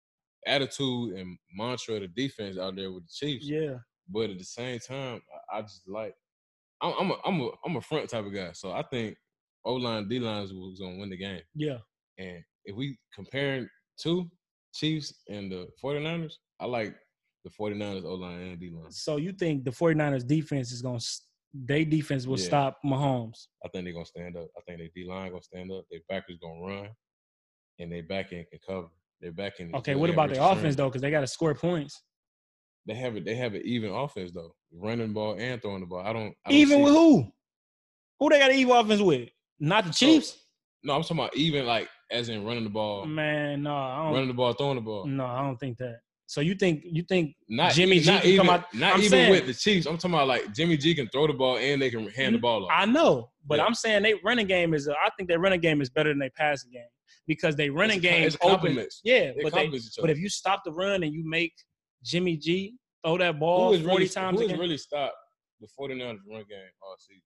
attitude and mantra of the defense out there with the Chiefs. Yeah. But at the same time, I, I just like I'm I'm a I'm a I'm a front type of guy, so I think O line D lines was gonna win the game. Yeah. And if we comparing two Chiefs and the 49ers, I like the 49ers O-line and D-line. So you think the 49ers defense is going to – their defense will Yeah. stop Mahomes? I think they're going to stand up. I think their D-line going to stand up. Their back is going to run, and their back end can cover. Their back end Okay, what about their offense, though? Because they got to score points. They have it. They have an even offense, though. Running the ball and throwing the ball. I don't – Even with who? Who they got an even offense with? Not the Chiefs? So, no, I'm talking about even, like, as in running the ball. Man, no, I don't. Running the ball, throwing the ball. No, I don't think that. So you think you think Not Jimmy even, G not can even, come out? Not I'm even saying, with the Chiefs. I'm talking about like Jimmy G can throw the ball and they can hand the ball off. I know, but Yeah. I'm saying they running game is. I think their running game is better than their passing game because they running It's a- game it's open. compliments. Yeah, They but they, complement each but other. if you stop the run and you make Jimmy G throw that ball Who has forty really, times who a has game, really stopped the 49ers run game all season?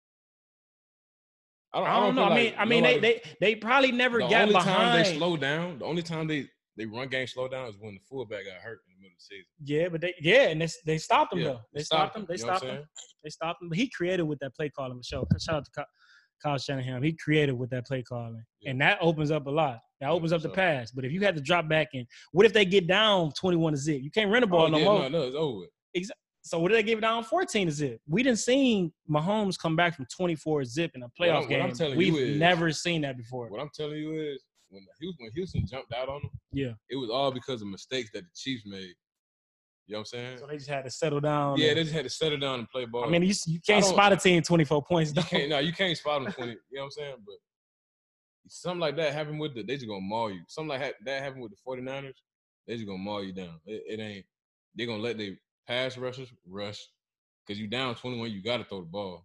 I I don't know. feel I mean, like I mean, they, nobody- they they probably never the got only behind. time they slow down, the only time they they run game slow down is when the fullback got hurt in the middle of the season. Yeah, but they yeah, and they they stopped him Yeah, though. They they stopped stopped him. him, They you know what stopped I'm him. They stopped him. But he created with that play calling. Show shout out to Kyle, Kyle Shanahan. He created with that play calling, Yeah. and that opens up a lot. That Yeah, opens up for the sure. pass. But if you had to drop back and what if they get down twenty-one to zip? You can't run the ball Oh, no yeah, more. no, no, it's over with. So what did they give it down fourteen to zip? We didn't see Mahomes come back from twenty-four zip in a I'm- playoff what I'm game. telling We've you is- never seen that before. What I'm telling you is when Houston, when Houston jumped out on them, Yeah. it was all because of mistakes that the Chiefs made. You know what I'm saying? So they just had to settle down. Yeah, and- they just had to settle down and play ball. I mean, you, you can't don't- spot a team twenty-four points. You Though. can't, no, you can't spot them twenty. You know what I'm saying? But something like that happened with the, they just gonna maul you. Something like that happened with the 49ers, they just gonna maul you down. It, it ain't, they gonna let their pass rushers rush because you down twenty-one, you gotta throw the ball.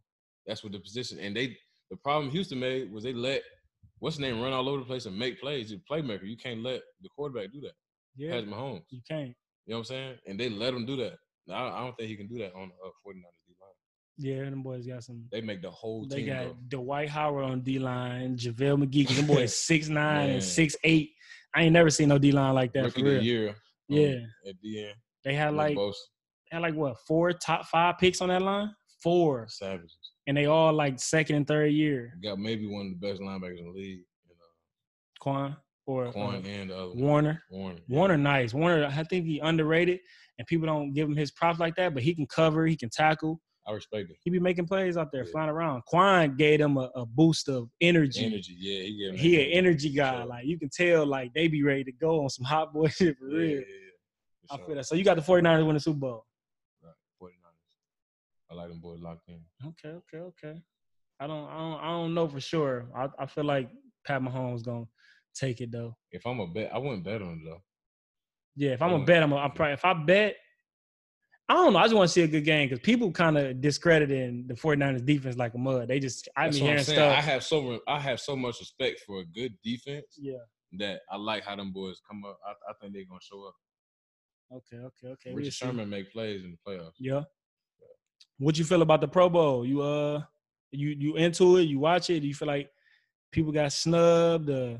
That's what the position. And they the problem Houston made was they let what's his name run all over the place and make plays. He's a playmaker. You can't let the quarterback do that. Yeah, Patrick Mahomes. You can't. You know what I'm saying? And they let him do that. Now, I don't think he can do that on the uh, 49ers D line. Yeah, them boys got some. They make the whole they team. They got go. Dwight Howard on D line, JaVale McGee. Cause them boys six nine and six eight. I ain't never seen no D line like that. Rookie for real. of the year. Um, yeah. At the end. They had like they had like what four top five picks on that line. Four savages. And they all like second and third year. Got maybe one of the best linebackers in the league. You know. Quan or Quan uh, and the other Warner. Warner. Warner, yeah. nice. Warner, I think he underrated, and people don't give him his props like that. But he can cover, he can tackle. I respect it. He be making plays out there, yeah. flying around. Quan gave him a, a boost of energy. Energy, yeah. He, gave him he an energy guy. Sure. Like you can tell, like they be ready to go on some hot boy shit for yeah, real. Yeah, yeah. For I sure. feel that. So you got the 49ers win the Super Bowl. Right, 49ers. I like them boys locked in. Okay, okay, okay. I don't, I don't, I don't know for sure. I, I feel like Pat Mahomes gonna take it though. If I'm a bet, I wouldn't bet on him though. Yeah, if I'm a bet, I'm, a, I'm probably. If I bet, I don't know. I just want to see a good game because people kind of discrediting the 49ers defense like a mud. They just, I That's mean, hearing stuff. I have so, I have so much respect for a good defense. Yeah. That I like how them boys come up. I, I think they're gonna show up. Okay, okay, okay. Richard Sherman make plays in the playoffs. Yeah. yeah. What you feel about the Pro Bowl? You uh, you you into it? You watch it? Do you feel like people got snubbed? Uh,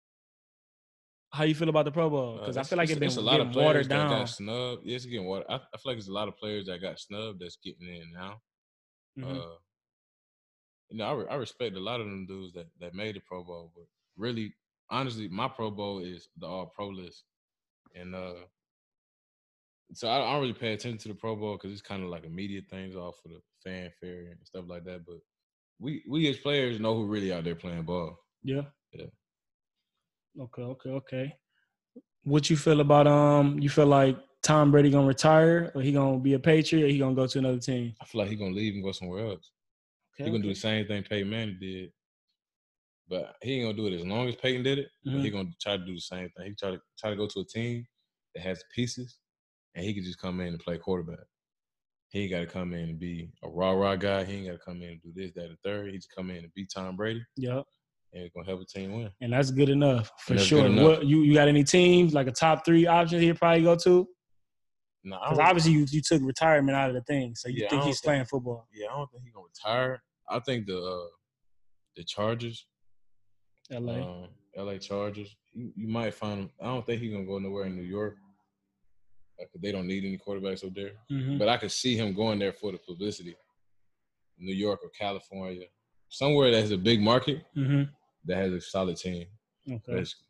how you feel about the Pro Bowl? Because uh, I feel like it's been it's a lot of players watered down. That got snubbed. Yeah, it's getting watered. I, I feel like it's a lot of players that got snubbed that's getting in now. Mm-hmm. Uh, you know, I, re- I respect a lot of them dudes that, that made the Pro Bowl, but really, honestly, my Pro Bowl is the All Pro list, and uh, so I, I don't really pay attention to the Pro Bowl because it's kind of like a media thing, all for the fanfare and stuff like that. But we we as players know who really out there playing ball. Yeah. Yeah. Okay, okay, okay. What you feel about um? You feel like Tom Brady gonna retire, or he gonna be a Patriot, or he gonna go to another team? I feel like he gonna leave and go somewhere else. Okay, he gonna okay. do the same thing Peyton Manning did, but he ain't gonna do it as long as Peyton did it. Mm-hmm. But he gonna try to do the same thing. He try to try to go to a team that has pieces, and he can just come in and play quarterback. He ain't got to come in and be a rah rah guy. He ain't got to come in and do this, that, and third. He just come in and beat Tom Brady. Yep. And it's gonna help a team win. And that's good enough for sure. What you, you got any teams like a top three option he'd probably go to? No, because obviously you, you took retirement out of the thing, so you yeah, think he's think, playing football. Yeah, I don't think he's gonna retire. I think the uh, the Chargers, L A, um, L A Chargers. You, you might find him. I don't think he's gonna go nowhere in New York. Like, they don't need any quarterbacks up there. Mm-hmm. But I could see him going there for the publicity. New York or California, somewhere that has a big market. Mm-hmm. That has a solid team. Okay. Basically.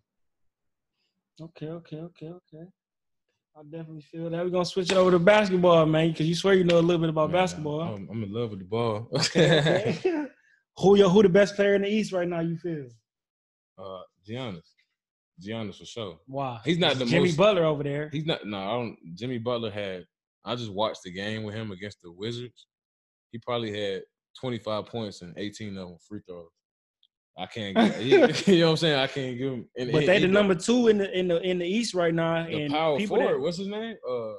Okay, okay, okay, okay. I definitely feel that. We're going to switch it over to basketball, man, because you swear you know a little bit about man, basketball. I'm, I'm in love with the ball. Okay, okay. who, your, who the best player in the East right now, you feel? Uh, Giannis. Giannis for sure. Wow. He's not the Jimmy most, Butler over there. He's not – no, I don't – Jimmy Butler had – I just watched the game with him against the Wizards. He probably had twenty-five points and eighteen of them free throws. I can't get he, you know what I'm saying? I can't give him and, But and, they and the the, number two in the in the in the East right now. The and power people forward, that, what's his name? Uh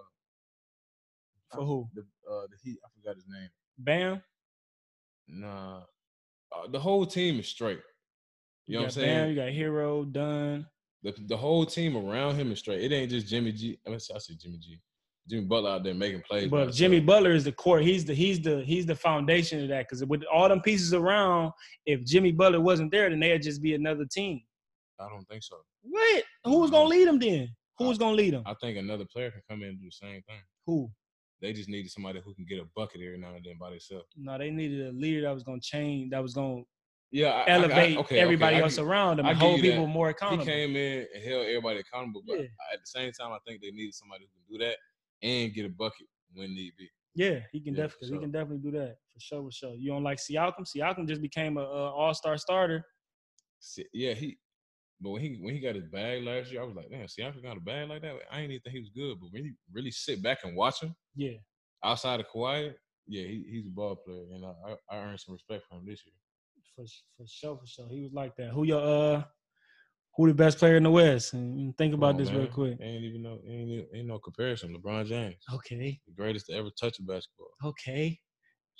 for who? The uh the Heat, I forgot his name. Bam? Nah. Uh, the whole team is straight. You, you know what I'm saying? Bam, you got Hero, Dunn. The the whole team around him is straight. It ain't just Jimmy G. I mean, I say Jimmy G. Jimmy Butler out there making plays. But Jimmy Butler is the core. He's the he's the he's the foundation of that. Because with all them pieces around, if Jimmy Butler wasn't there, then they'd just be another team. I don't think so. What? Who was gonna lead them then? Who was gonna lead them? I think another player can come in and do the same thing. Who? They just needed somebody who can get a bucket every now and then by themselves. No, they needed a leader that was gonna change. That was gonna yeah elevate I, I, okay, everybody okay. else I, around them and hold people more accountable. He came in and held everybody accountable, but yeah. at the same time, I think they needed somebody who can do that and get a bucket when need be. Yeah, he can yeah, definitely sure. he can definitely do that for sure. For sure. You don't like Siakam? Siakam just became a, a all-star starter. Yeah, he. But when he when he got his bag last year, I was like, man, Siakam got a bag like that. I ain't even think he was good. But when you really sit back and watch him, yeah, outside of Kawhi, yeah, he, he's a ball player, and I, I earned some respect from him this year. For for sure, for sure, he was like that. Who your uh, who the best player in the West? And think about on, this man. real quick. Ain't even no ain't, ain't no comparison. LeBron James, okay, the greatest to ever touch a basketball. Okay,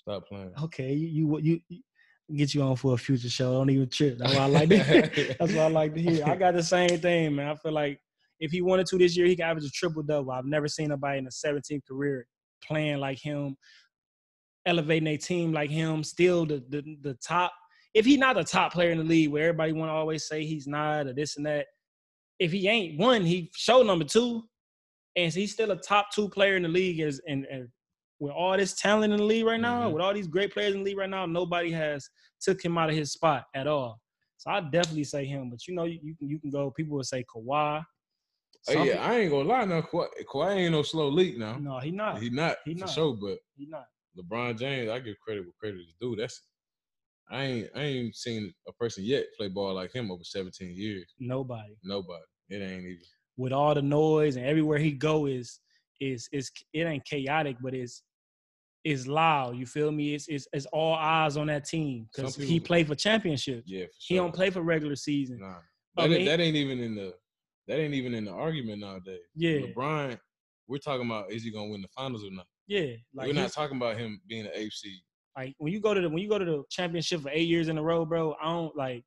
Stop playing. Okay, you, you you get you on for a future show. Don't even trip. That's why I like to hear. That's what I like to hear. I got the same thing, man. I feel like if he wanted to this year, he could average a triple double. I've never seen nobody in a seventeenth career playing like him, elevating a team like him, still the the, the top. If he's not the top player in the league, where everybody want to always say he's not or this and that, if he ain't one, he showed number two, and he's still a top two player in the league. Is and, and with all this talent in the league right now, mm-hmm. with all these great players in the league right now, nobody has took him out of his spot at all. So I definitely say him. But you know, you, you can you can go. People would say Kawhi. Oh yeah, I ain't gonna lie now. Kawhi, Kawhi ain't no slow leak now. No, he not. He not he for not. sure. But he not. LeBron James, I give credit where credit is due. That's I ain't I ain't seen a person yet play ball like him over seventeen years. Nobody. Nobody. It ain't even. With all the noise and everywhere he go is is is it ain't chaotic, but it's it's loud. You feel me? It's it's, it's all eyes on that team because he played for championships. Yeah, for sure. He don't play for regular season. Nah, I that, mean, ain't, that ain't even in the that ain't even in the argument nowadays. Yeah, LeBron, we're talking about is he gonna win the finals or not? Yeah, like we're not talking about him being an eighth seed. Like when you go to the when you go to the championship for eight years in a row, bro. I don't like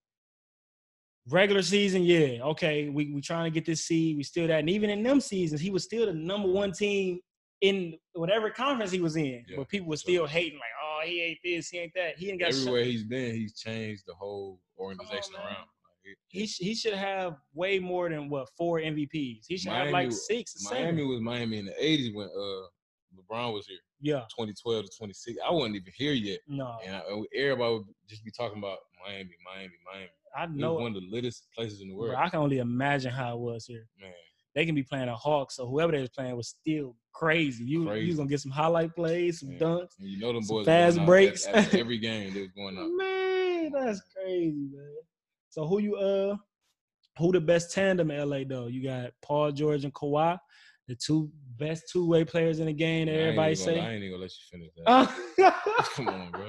regular season. Yeah, okay, we we trying to get this seed. We still that, and even in them seasons, he was still the number one team in whatever conference he was in. Yeah, but people were still so, hating, like, oh, he ain't this, he ain't that. He ain't got everywhere shut. He's been. He's changed the whole organization on, around. Like, he he should have way more than what four M V Ps. He should Miami, have like six or Miami seven. was Miami in the eighties when uh LeBron was here. Yeah, twenty twelve to twenty-six. I wasn't even here yet. No, and I, everybody would just be talking about Miami, Miami, Miami. I know it was one of the littest places in the world. Bro, I can only imagine how it was here. Man, they can be playing a Hawks, so whoever they was playing was still crazy. You crazy. you was gonna get some highlight plays, some Man. dunks, and you know them boys fast breaks. At, at every game they was going up. Man, that's crazy, man. So who you uh who the best tandem in L A though? You got Paul George and Kawhi, the two best two-way players in the game that Man, everybody I say. Gonna, I ain't even gonna let you finish that. Come on, bro.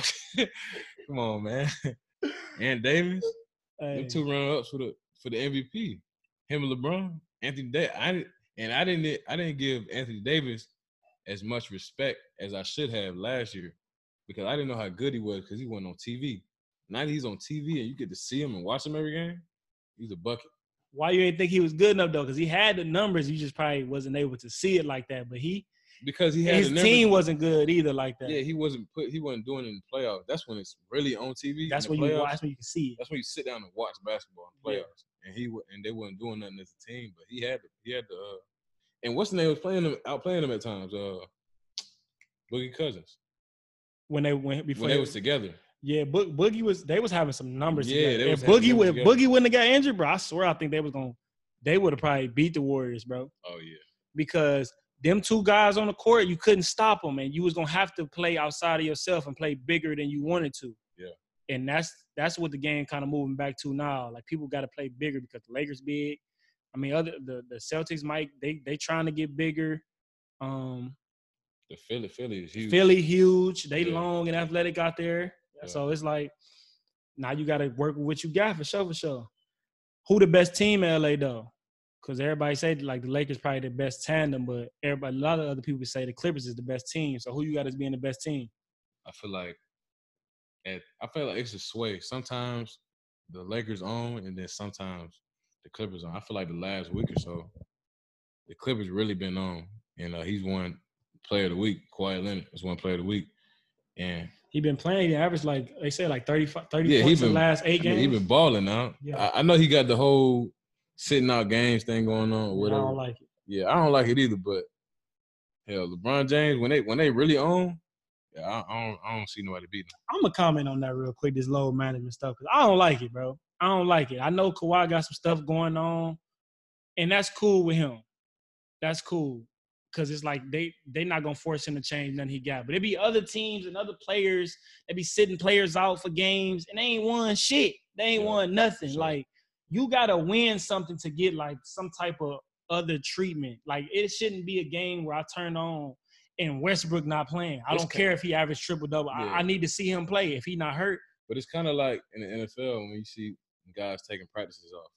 Come on, man. And Davis, hey. Them two run-ups for the for the M V P. Him and LeBron, Anthony Davis. I and I didn't I didn't give Anthony Davis as much respect as I should have last year because I didn't know how good he was because he wasn't on T V. Now that he's on T V and you get to see him and watch him every game, he's a bucket. Why you ain't think he was good enough though? Because he had the numbers, you just probably wasn't able to see it like that. But he because he had his the numbers, team wasn't good either like that. Yeah, he wasn't put he wasn't doing it in the playoffs. That's when it's really on T V. That's when playoffs. you watch. That's when you can see it. That's when you sit down and watch basketball in the playoffs. Yeah. And he and they wasn't doing nothing as a team, but he had to, he had to. Uh, and what's the name was playing them outplaying them at times. Uh, Boogie Cousins. When they went before when they was together. Yeah, Bo- Boogie was. They was having some numbers. Yeah, together. They was if Boogie would together. Boogie wouldn't have got injured, bro, I swear I think they was gonna. They would have probably beat the Warriors, bro. Oh yeah. Because them two guys on the court, you couldn't stop them, and you was gonna have to play outside of yourself and play bigger than you wanted to. Yeah. And that's that's what the game kind of moving back to now. Like people got to play bigger because the Lakers big. I mean, other the, the Celtics might they they trying to get bigger. Um, the Philly Philly is huge. Philly huge. They yeah. long and athletic out there. Yeah. So it's like now you got to work with what you got for sure for sure. Who the best team in L A though? Because everybody say like the Lakers probably the best tandem, but everybody a lot of other people say the Clippers is the best team. So who you got as being the best team? I feel like. At, I feel like it's a sway. Sometimes the Lakers own, and then sometimes the Clippers on. I feel like the last week or so, the Clippers really been on, and uh, he's won Player of the Week. Kawhi Leonard is one Player of the Week, and he been playing. He averaged like they say like thirty, thirty yeah, points been, in the last eight I games. Mean, he been balling now. Yeah. I, I know he got the whole sitting out games thing going on. Or whatever. I don't like it. Yeah, I don't like it either. But hell, LeBron James when they when they really own. Yeah, I, I don't. I don't see nobody beating him. I'm gonna comment on that real quick. This load management stuff because I don't like it, bro. I don't like it. I know Kawhi got some stuff going on, and that's cool with him. That's cool because it's like they they not gonna force him to change nothing he got. But there be other teams and other players that be sitting players out for games and they ain't won shit. They ain't yeah, won nothing. Sure. Like you gotta win something to get like some type of other treatment. Like it shouldn't be a game where I turn on. And Westbrook not playing. I it's don't care if he averaged triple-double. Yeah. I, I need to see him play if he not hurt. But it's kind of like in the N F L when you see guys taking practices off.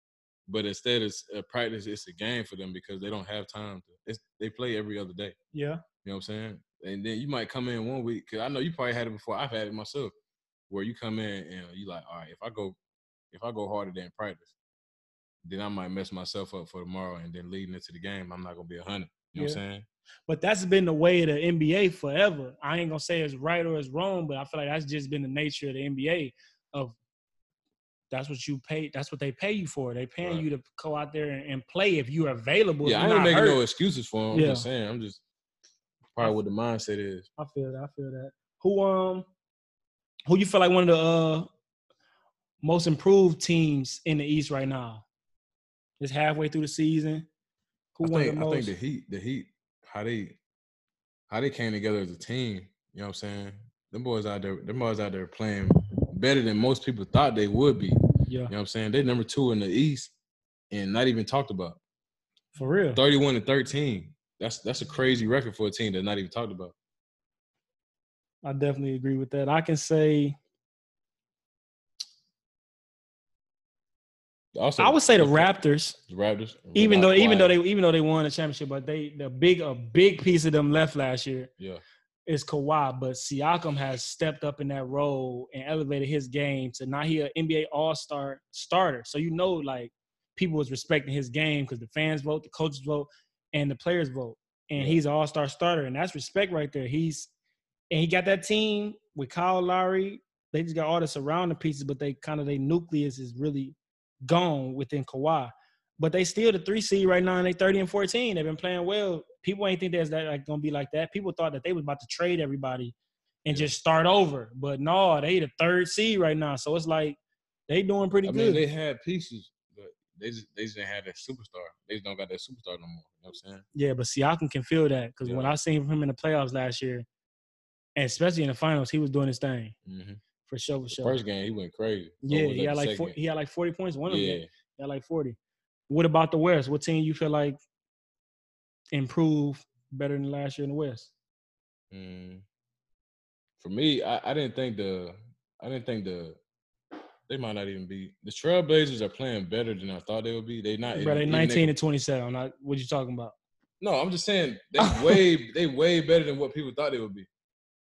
But instead of a practice, it's a game for them because they don't have time. to. It's, they play every other day. Yeah. You know what I'm saying? And then you might come in one week, because I know you probably had it before. I've had it myself, where you come in and you like, all right, if I go, if I go harder than practice, then I might mess myself up for tomorrow, and then leading into the game, I'm not gonna be a hundred. You know yeah. what I'm saying? But that's been the way of the N B A forever. I ain't gonna say it's right or it's wrong, but I feel like that's just been the nature of the N B A. Of that's what you pay. That's what they pay you for. They paying right. you to go out there and, and play if you're available. Yeah, I ain't making no excuses for them. I'm yeah. just saying. I'm just probably what the mindset is. I feel that. I feel that. Who um, who you feel like one of the uh, most improved teams in the East right now? It's halfway through the season. Who I won think, the most? I think the Heat, the Heat, how they, how they came together as a team. You know what I'm saying? Them boys out there, them boys out there playing better than most people thought they would be. Yeah. You know what I'm saying? They're number two in the East and not even talked about. For real. thirty-one and thirteen. That's that's a crazy record for a team that's not even talked about. I definitely agree with that. I can say. Also, I would say the Raptors. The Raptors, even though, quiet. even though they, even though they won the championship, but they, the big, a big piece of them left last year. Yeah, is Kawhi. But Siakam has stepped up in that role and elevated his game to now he an N B A All-Star starter. So you know, like people was respecting his game because the fans vote, the coaches vote, and the players vote, and yeah. he's an All-Star starter, and that's respect right there. He's and he got that team with Kyle Lowry. They just got all the surrounding pieces, but they kind of their nucleus is really gone within Kawhi, but they still the three seed right now, and they thirty and fourteen. They've been playing well. People ain't think there's that like gonna be like that. People thought that they was about to trade everybody and yeah. just start over, but no, they the third seed right now. So it's like they doing pretty I good. mean, they had pieces, but they just they just didn't have that superstar. They just don't got that superstar no more. You know what I'm saying? Yeah, but Siakam can feel that because yeah. when I seen him in the playoffs last year, and especially in the finals, he was doing his thing. Mm-hmm. For sure, for sure. The first game, he went crazy. Yeah, he had like four, he had like forty points. One of yeah. them, he had like forty. What about the West? What team you feel like improved better than last year in the West? Mm. For me, I, I didn't think the I didn't think the they might not even be the Trailblazers are playing better than I thought they would be. They not. Bro, they nineteen and twenty-seven. Not what you talking about? No, I'm just saying they way they way better than what people thought they would be.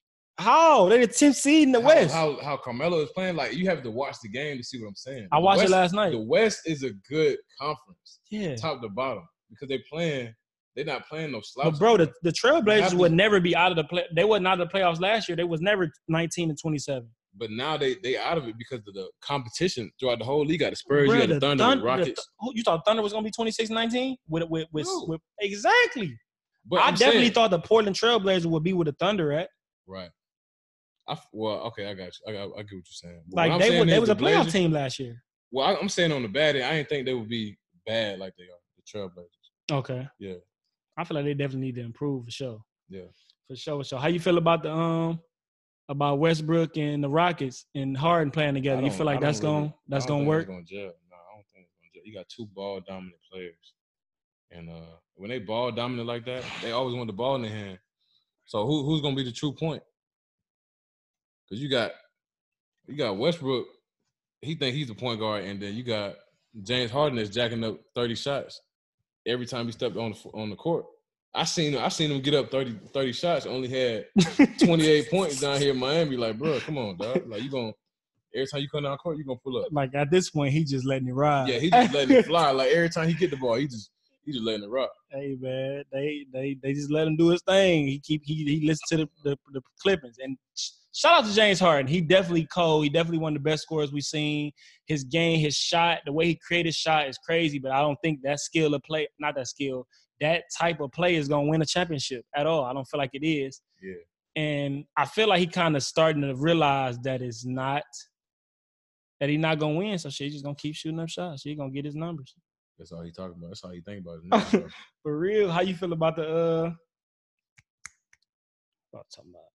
How? They're the tenth seed in the how, West. How how Carmelo is playing, like you have to watch the game to see what I'm saying. I the watched West, it last night. The West is a good conference. Yeah. Top to bottom. Because they playing, they're not playing no slouches. But bro, the, the Trailblazers would never be out of the play. They wasn't out of the playoffs last year. They was never nineteen and twenty-seven. But now they they out of it because of the competition throughout the whole league. Got the Spurs, bro, you got the, the Thunder, Thunder, the Rockets. The, you thought Thunder was gonna be twenty-six and nineteen? With with with, no. with exactly. But I I'm definitely saying, thought the Portland Trailblazers would be with the Thunder at. Right. I, well, okay, I got you. I got. I get what you're saying. But like they were, they was the a playoff Blazers, team last year. Well, I, I'm saying on the bad end, I didn't think they would be bad like they are, the Trailblazers. Okay. Yeah. I feel like they definitely need to improve for sure. Yeah. For sure. So, how you feel about the um about Westbrook and the Rockets and Harden playing together? You feel like that's really, going that's going to work? It's gonna gel. No, I don't think it's going to gel. You got two ball dominant players, and uh, when they ball dominant like that, they always want the ball in their hand. So who who's gonna be the true point? Because you got you got Westbrook, he think he's the point guard, and then you got James Harden that's jacking up thirty shots every time he stepped on the, on the court. I seen I seen him get up thirty, thirty shots, only had twenty-eight points down here in Miami. Like, bro, come on, dog. Like, you gonna every time you come down the court, you gonna pull up. Like at this point, he just letting it ride. Yeah, he just letting it fly. Like every time he get the ball, he just he just letting it rock. Hey man, they they they just let him do his thing. He keep he he listen to the the, the clippings and. Shout out to James Harden. He definitely cold. He definitely one of the best scorers we've seen. His game, his shot, the way he created shot is crazy, but I don't think that skill of play, not that skill, that type of play is going to win a championship at all. I don't feel like it is. Yeah. And I feel like he kind of starting to realize that it's not, that he's not going to win. So shit, he's just going to keep shooting up shots. He's going to get his numbers. That's all he talking about. That's all he think about. His numbers, For real. How you feel about the, uh, what I'm talking about?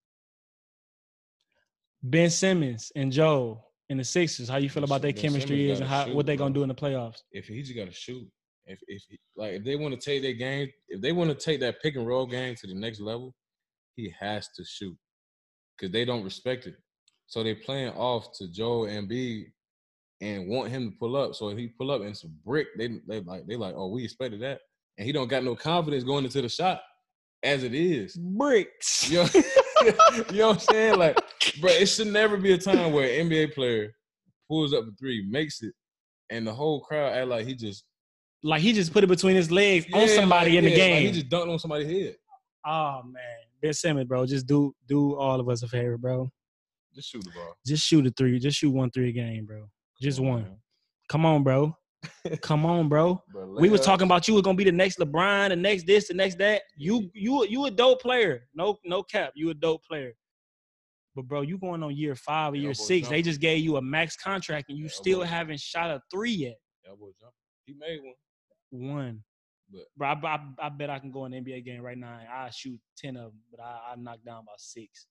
Ben Simmons and Joe and the Sixers. How you feel about their chemistry is and how shoot, what they gonna do in the playoffs? If he just gotta shoot, if if he, like if they want to take their game, if they want to take that pick and roll game to the next level, he has to shoot because they don't respect it. So they playing off to Joel Embiid and want him to pull up. So if he pull up and it's a brick, they they like they like, oh, we expected that, and he don't got no confidence going into the shot. as it is. Bricks. You know, you know what I'm saying? Like, bro, it should never be a time where an N B A player pulls up a three, makes it, and the whole crowd act like he just like he just put it between his legs yeah, on somebody like, in yeah, the game. Like he just dunked on somebody's head. Oh man, Ben Simmons, bro, just do do all of us a favor, bro. Just shoot the ball. Just shoot a three. Just shoot one three a game, bro. Just Come on, one. man. Come on, bro. Come on, bro. Bro, We was talking about you were gonna be the next LeBron, the next this, the next that. You you you a dope player. No no cap. You a dope player. But bro, you going on year five or year Elbow six. jumper. They just gave you a max contract and you Elbow still jumper. haven't shot a three yet. Elbow jump. He made one. One. But Bro, I, I, I bet I can go in an N B A game right now and I shoot ten of them, but I, I knock down about six.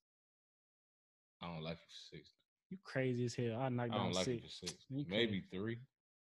I don't like it for six. You crazy as hell. I knock I down don't like six. it for six. You Maybe three.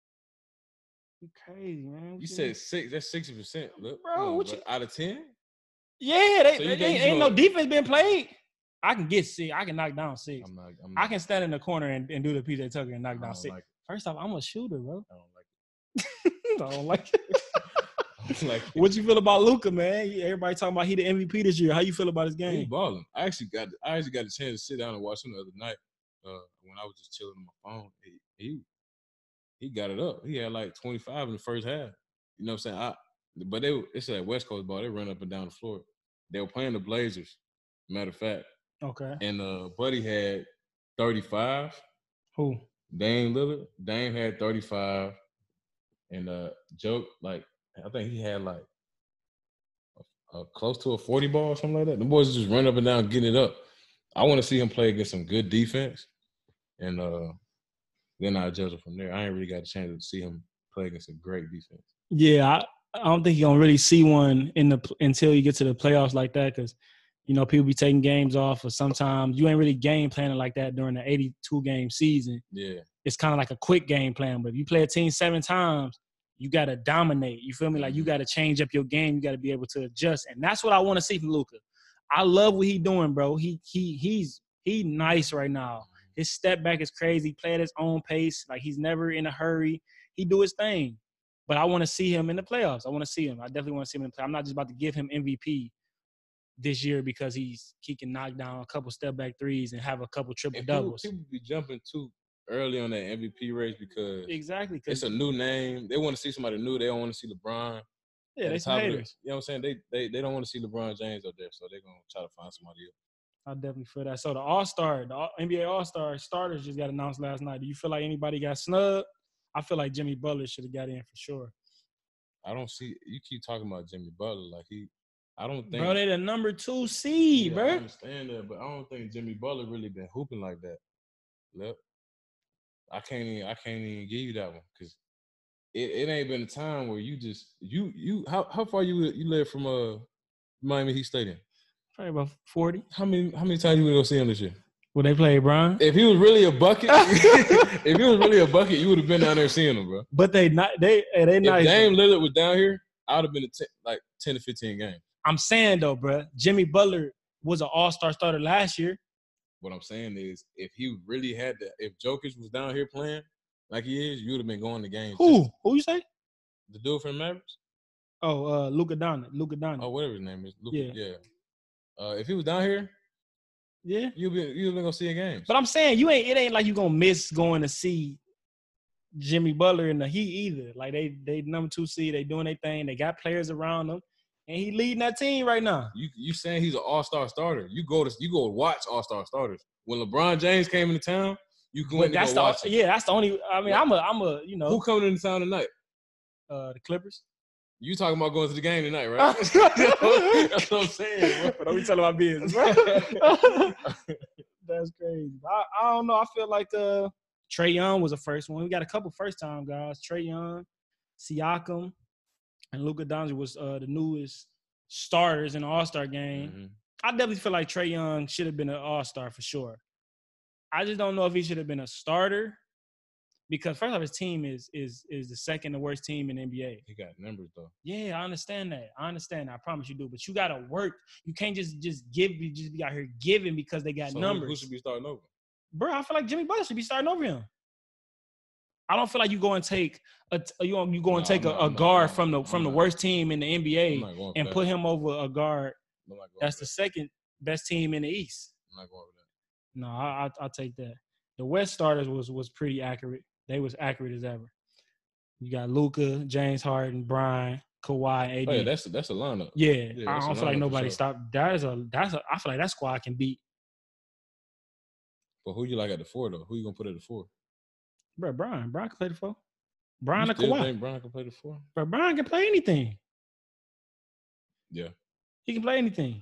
You crazy, man. You said six. That's sixty percent. Look, Bro, come on, what bro. you- out of ten? Yeah, they, So you they, think ain't, you ain't no gonna- defense been played. I can get six. I can knock down six. I'm not. I'm not I can stand in the corner and, and do the P J Tucker and knock I down don't six. like it. First off, I'm a shooter, bro. I don't like I don't like it. it. I don't like it. What you feel about Luka, man? Everybody talking about he the M V P this year. How you feel about his He game? balling. I actually got. I actually got a chance to sit down and watch him the other night. Uh, when I was just chilling on my phone, he, he he got it up. He had like twenty-five in the first half. You know what I'm saying? I, but they it's that West Coast ball. They run up and down the floor. They were playing the Blazers. Matter of fact, Okay. and uh, Buddy had thirty-five. Who? Dame Lillard. Dame had thirty-five, and uh, Joke like I think he had like a, a close to a forty ball or something like that. The boys just run up and down, getting it up. I want to see him play against some good defense, and uh, then I judge it from there. I ain't really got a chance to see him play against a great defense. Yeah, I, I don't think you're gonna really see one in the until you get to the playoffs like that, because you know people be taking games off, or sometimes you ain't really game planning like that during the eighty-two game season. Yeah, It's kind of like a quick game plan. But if you play a team seven times, you got to dominate. You feel me? Like you got to change up your game. You got to be able to adjust, and that's what I want to see from Luka. I love what he doing, bro. He he he's he nice right now. His step back is crazy. Play at his own pace. Like he's never in a hurry. He do his thing. But I want to see him in the playoffs. I want to see him. I definitely want to see him in the playoffs. I'm not just about to give him M V P this year because he's he can knock down a couple step back threes and have a couple triple and people, doubles. people be jumping too early on that M V P race because Exactly. it's a new name. They want to see somebody new. They don't want to see LeBron. Yeah, at they the some top of the- haters. you know what I'm saying? They they they don't want to see LeBron James up there, so they're gonna try to find somebody else. I definitely feel that. So the All-Star, the All- N B A All-Star starters just got announced last night. Do you feel like anybody got snubbed? I feel like Jimmy Butler should have got in for sure. I don't see you keep talking about Jimmy Butler like he. I don't think. Bro, they the number two seed, yeah, bro. I understand that, but I don't think Jimmy Butler really been hooping like that. Look, I can't even. I can't even give you that one because it, it ain't been a time where you just you you how how far you you live from uh Miami Heat Stadium? Probably about forty. How many how many times you would go see him this year? Will they play Brian? If he was really a bucket, if he was really a bucket, you would have been down there seeing him, bro. But they not they they If not. Dame Lillard was down here, I would have been a ten, like ten to fifteen games. I'm saying though, bro, Jimmy Butler was an All-Star starter last year. What I'm saying is, if he really had that, if Jokic was down here playing like he is, you would have been going to games. Who? Who you say? The dude from the Mavericks? Oh, uh, Luka Doncic. Luka Doncic. Oh, whatever his name is. Luka, Yeah. yeah. Uh, if he was down here, Yeah. you'd be you'd been gonna see a game. But I'm saying you ain't. It ain't like you gonna miss going to see Jimmy Butler in the Heat either. Like they they number two seed. They doing their thing. They got players around them, and he leading that team right now. You you saying he's an all-star starter? You go to you go watch all-star starters. When LeBron James came into town, you But went to that's go the watch him. yeah. That's the only. I mean, Yeah. I'm a I'm a you know Who coming into town tonight? uh, the Clippers. You talking about going to the game tonight, right? That's what I'm saying, bro. But don't be telling my business, bro. That's crazy. I, I don't know. I feel like uh, Trae Young was the first one. We got a couple first time guys. Trae Young, Siakam, and Luka Doncic was uh, the newest starters in the All-Star game. Mhm. I definitely feel like Trae Young should have been an All-Star for sure. I just don't know if he should have been a starter because first off, his team is is is the second worst team in the N B A. He got numbers though. Yeah, I understand that. I understand that. I promise you do. But you gotta work. You can't just just give. You just be out here giving because they got So who- numbers. Who should be starting over? Bro, I feel like Jimmy Butler should be starting over him. I don't feel like you go and take a you go you go and No, take I'm a, not- a I'm not guard going- from the I'm from the not- worst team in the N B I'm A not going and for put that. him over a guard I'm not going That's with the that. second best team in the East. I'm not going with that. No, I, I I'll take that. The West starters was was pretty accurate. They was accurate as ever. You got Luka, James Harden, Brian, Kawhi, A D. Oh yeah, that's that's a lineup. Yeah, Yeah, I that's don't a feel like lineup for nobody sure. stopped. That is a that's a. I feel like that squad can beat. But who you like at the four though? Who you gonna put at the four? Bro, Brian, Brian can play the four. You Brian or still Kawhi. think Brian can play the four? Bro, Brian can play anything. Yeah. He can play anything.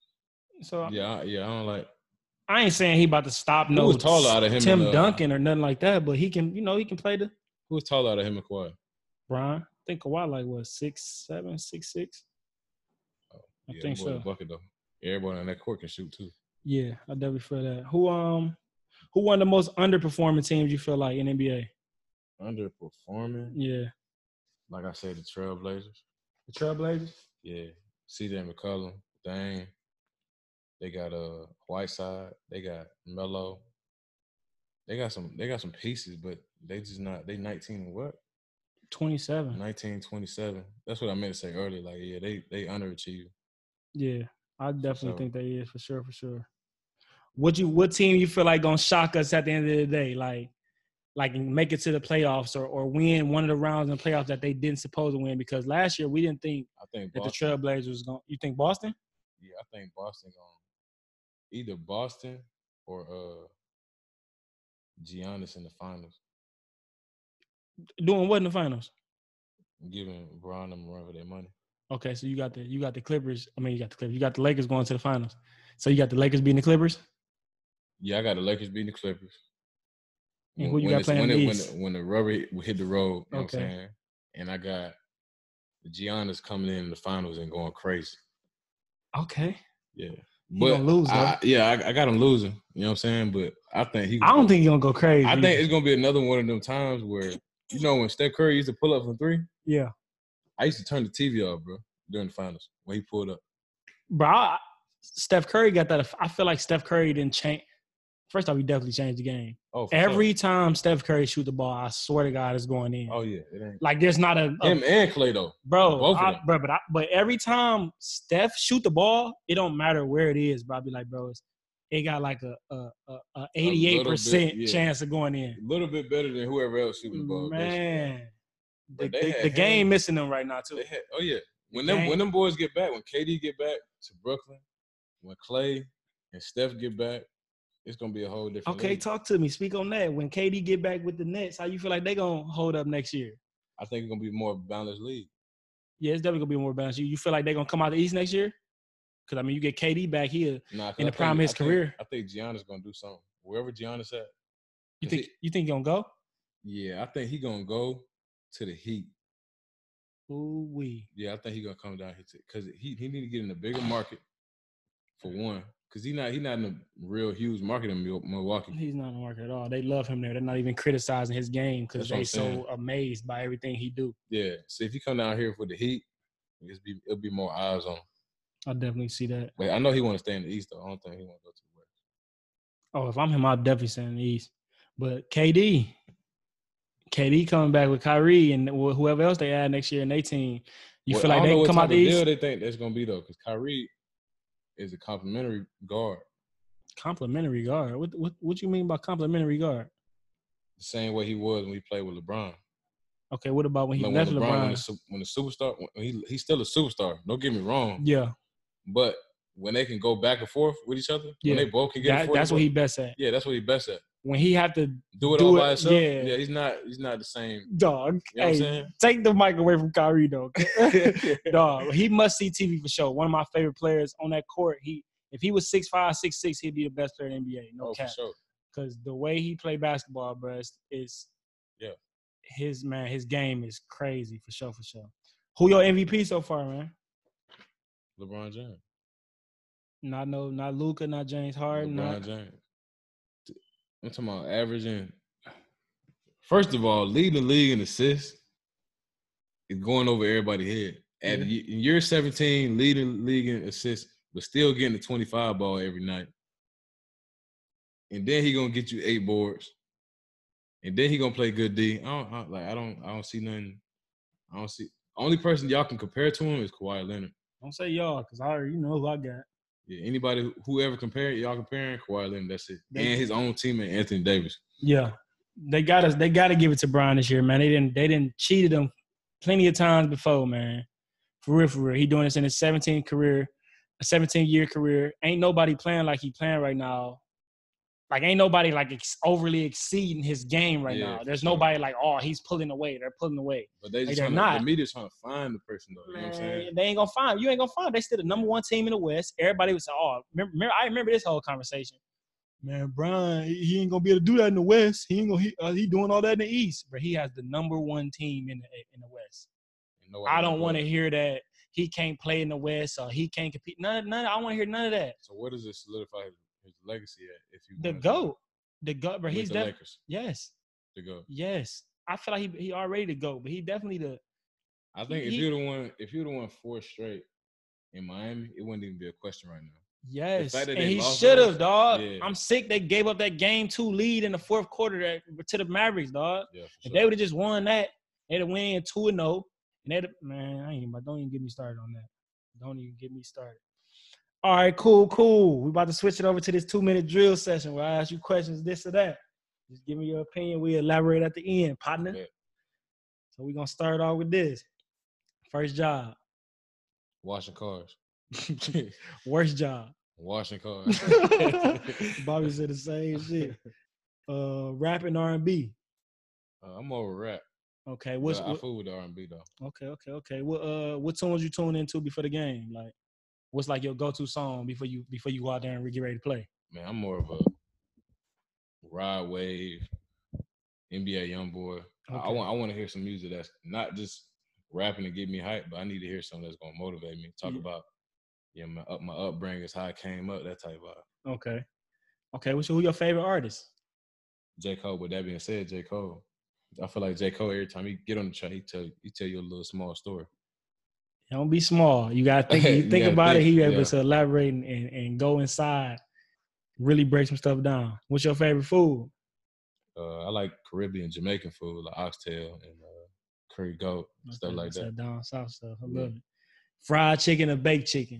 So Yeah, I, yeah, I don't like. I ain't saying he about to stop Who no was taller out of him Tim and, uh, Duncan or nothing like that, but he can, you know, he can play the Who was taller out of him and Kawhi? Brian. I think Kawhi like what six seven, six six. Oh, I yeah, think boy, so. the bucket though. Everybody on that court can shoot too. Yeah, I definitely feel that. Who um, who one of the most underperforming teams you feel like in N B A? Underperforming? Yeah, Like I said, the Trailblazers. the Trailblazers. Yeah, C J McCollum, Dame. They got uh Whiteside. They got Melo. They got some. They got some pieces, but they just not. They nineteen and what? twenty-seven. nineteen, twenty-seven. That's what I meant to say earlier. Like, yeah, they they underachieve. Yeah, I definitely sure. think they is for sure, for sure. What you what team you feel like gonna shock us at the end of the day? Like, like make it to the playoffs or or win one of the rounds in the playoffs that they didn't suppose to win? Because last year we didn't think I think that Boston, the Trailblazers was going. You think Boston? Yeah, I think Boston going either Boston or uh Giannis in the finals, Doing what in the finals? giving Bron them a run for their money. Okay, so you got the you got the Clippers. I mean, you got the Clippers. You got the Lakers going to the finals. So you got the Lakers beating the Clippers. Yeah, I got the Lakers beating the Clippers. And When, who you when got it's- playing when, in it, the when, East? the, when the rubber hit, hit the road, you know Okay. what I'm saying? And I got the Giannis coming in the finals and going crazy. Okay. Yeah. He But gonna lose, though. I, yeah, I, I got him losing. You know what I'm saying? But I think he. I don't think he's gonna go crazy. I think it's gonna be another one of them times where, you know, when Steph Curry used to pull up from three. Yeah. I used to turn the T V off, bro, during the finals when he pulled up. Bro, I, Steph Curry got that. I feel like Steph Curry didn't change. First off, he definitely changed the game. Oh, for Every sure. time Steph Curry shoot the ball, I swear to God, it's going in. Oh yeah, it ain't. Like there's not a, a Him and Klay though, bro, both of I, them. bro. But I, but every time Steph shoot the ball, it don't matter where it is. Bro, I be like, bro, it's, it got like a a, a, a eighty-eight percent yeah. chance of going in. A little bit better than whoever else shooting the ball. Man, the, But they the, had the game him- missing them right now too. They had, oh yeah, when The them game- when them boys get back, when K D get back to Brooklyn, when Klay and Steph get back, it's gonna be a whole different. Okay, league. talk to me. Speak on that. When K D get back with the Nets, how you feel like they gonna hold up next year? I think it's gonna be more balanced league. Yeah, it's definitely gonna be more balanced. You, you feel like they're gonna come out the East next year? Because I mean, you get K D back here Nah, 'cause in I the prime of think- his I think- career. I think Giannis gonna do something. Wherever Giannis at, You 'cause think he- you think he gonna go? yeah, I think he gonna go to the Heat. Ooh wee. Yeah, I think he gonna come down here because he he need to get in a bigger market for one. Because he not he not in a real huge market in Mil- Milwaukee. He's not in the market at all. They love him there. They're not even criticizing his game because That's what they I'm so saying. amazed by everything he do. Yeah, so if he come down here for the Heat, it'll be it'll be more eyes on him. I definitely see that. But I know he want to stay in the East though. I don't think he want to go to the West. Oh, if I'm him, I'll definitely stay in the East. But K D, K D coming back with Kyrie and wh- whoever else they add next year in their team. You Well, feel I like don't they know can what come type out the of East? deal they think that's gonna be though, because Kyrie is a complimentary guard, Complimentary guard. What what what you mean by complimentary guard? the same way he was when he played with LeBron. Okay, what about when he Like left when LeBron, LeBron? when the, su- when the superstar, when he he's still a superstar. Don't get me wrong. Yeah, But when they can go back and forth with each other, Yeah. when they both can get that, a forty, that's what he best at. yeah, that's what he best at. When he had to Do it Do all it- by himself. yeah. Yeah, he's not he's not the same. dog, You know what I'm hey, saying? take the mic away from Kyrie though. Dog, he must see T V for sure. One of my favorite players on that court. He if he was six five, six six, he'd be the best player in the N B A. No Oh, cap. for sure. Because the way he play basketball, bro, is, is Yeah. his man, his game is crazy for sure, for sure. Who your M V P so far, man? LeBron James. Not no, not Luka, not James Harden, LeBron not James. I'm talking about averaging. First of all, leading the league in assists is going over everybody's head. At Yeah. in year seventeen, leading the league in assists, but still getting the twenty-five ball every night. And then he gonna get you eight boards. And then he gonna play good D. I don't I, like. I don't. I don't see nothing. I don't see. Only person y'all can compare to him is Kawhi Leonard. Don't say y'all, because I already you know who I got. Yeah, anybody, whoever comparing, y'all comparing, Kawhi Leonard, that's it. They, and his own teammate, Anthony Davis. Yeah. They got us. They got to give it to Brian this year, man. They didn't. They didn't cheated him plenty of times before, man. For real, for real. He doing this in his seventeenth career, a seventeen-year career. Ain't nobody playing like he playing right now. Like, ain't nobody, like, ex- overly exceeding his game right Yeah, now. There's sure. nobody like, oh, he's pulling away. They're pulling away. But they just like, trying they're to, not. the media's trying to find the person, though. You Man, know what I'm saying? they ain't going to find. You ain't going to find. They still the number one team in the West. Everybody was like, oh, remember, remember, I remember this whole conversation. Man, Brian, he ain't going to be able to do that in the West. He ain't going to, he, uh, he doing all that in the East. But he has the number one team in the in the West. I don't want to hear that he can't play in the West or he can't compete. None, none. I don't want to hear none of that. So where does it solidify his, his legacy at? If you the GOAT, the GOAT, but he's the def- Lakers. Yes, The GOAT. Yes, I feel like he he already the GOAT, but he definitely the. I think he, if you'd have won, if you'd have won four straight in Miami, it wouldn't even be a question right now. Yes, and he should have, dog. Yeah. I'm sick they gave up that game two lead in the fourth quarter that, to the Mavericks, dog. Yeah, if sure. they would have just won that, they'd have win two and zero. And they'd man, I ain't even, don't even get me started on that. Don't even get me started. All right, cool, cool. We about to switch it over to this two minute drill session where I ask you questions, this or that. Just give me your opinion. We elaborate at the end, partner. Yeah. So we're gonna start off with this. First job. Washing cars. Worst job. Washing cars. Bobby said the same shit. Uh, rap and R and B. Uh, I'm over rap. Okay, what's I what, fool with the R and B though. Okay, okay, okay. What uh, what tunes you tune into before the game? Like, what's like your go-to song before you before you go out there and get ready to play? Man, I'm more of a Rod Wave, N B A YoungBoy. Okay. I, I want I want to hear some music that's not just rapping to get me hype, but I need to hear something that's gonna motivate me. Talk yeah. about yeah, my up my upbringing, how I came up, that type of. Okay, okay. What's who your favorite artist? J. Cole. With that being said, J. Cole. I feel like J. Cole, every time he get on the track, he tell he tell you a little small story. Don't be small. You gotta think. You think you about think, it. He able yeah. to elaborate and, and, and go inside, really break some stuff down. What's your favorite food? Uh, I like Caribbean, Jamaican food, like oxtail and uh, curry goat, okay, stuff like that. that. Down south stuff. I yeah. love it. Fried chicken or baked chicken?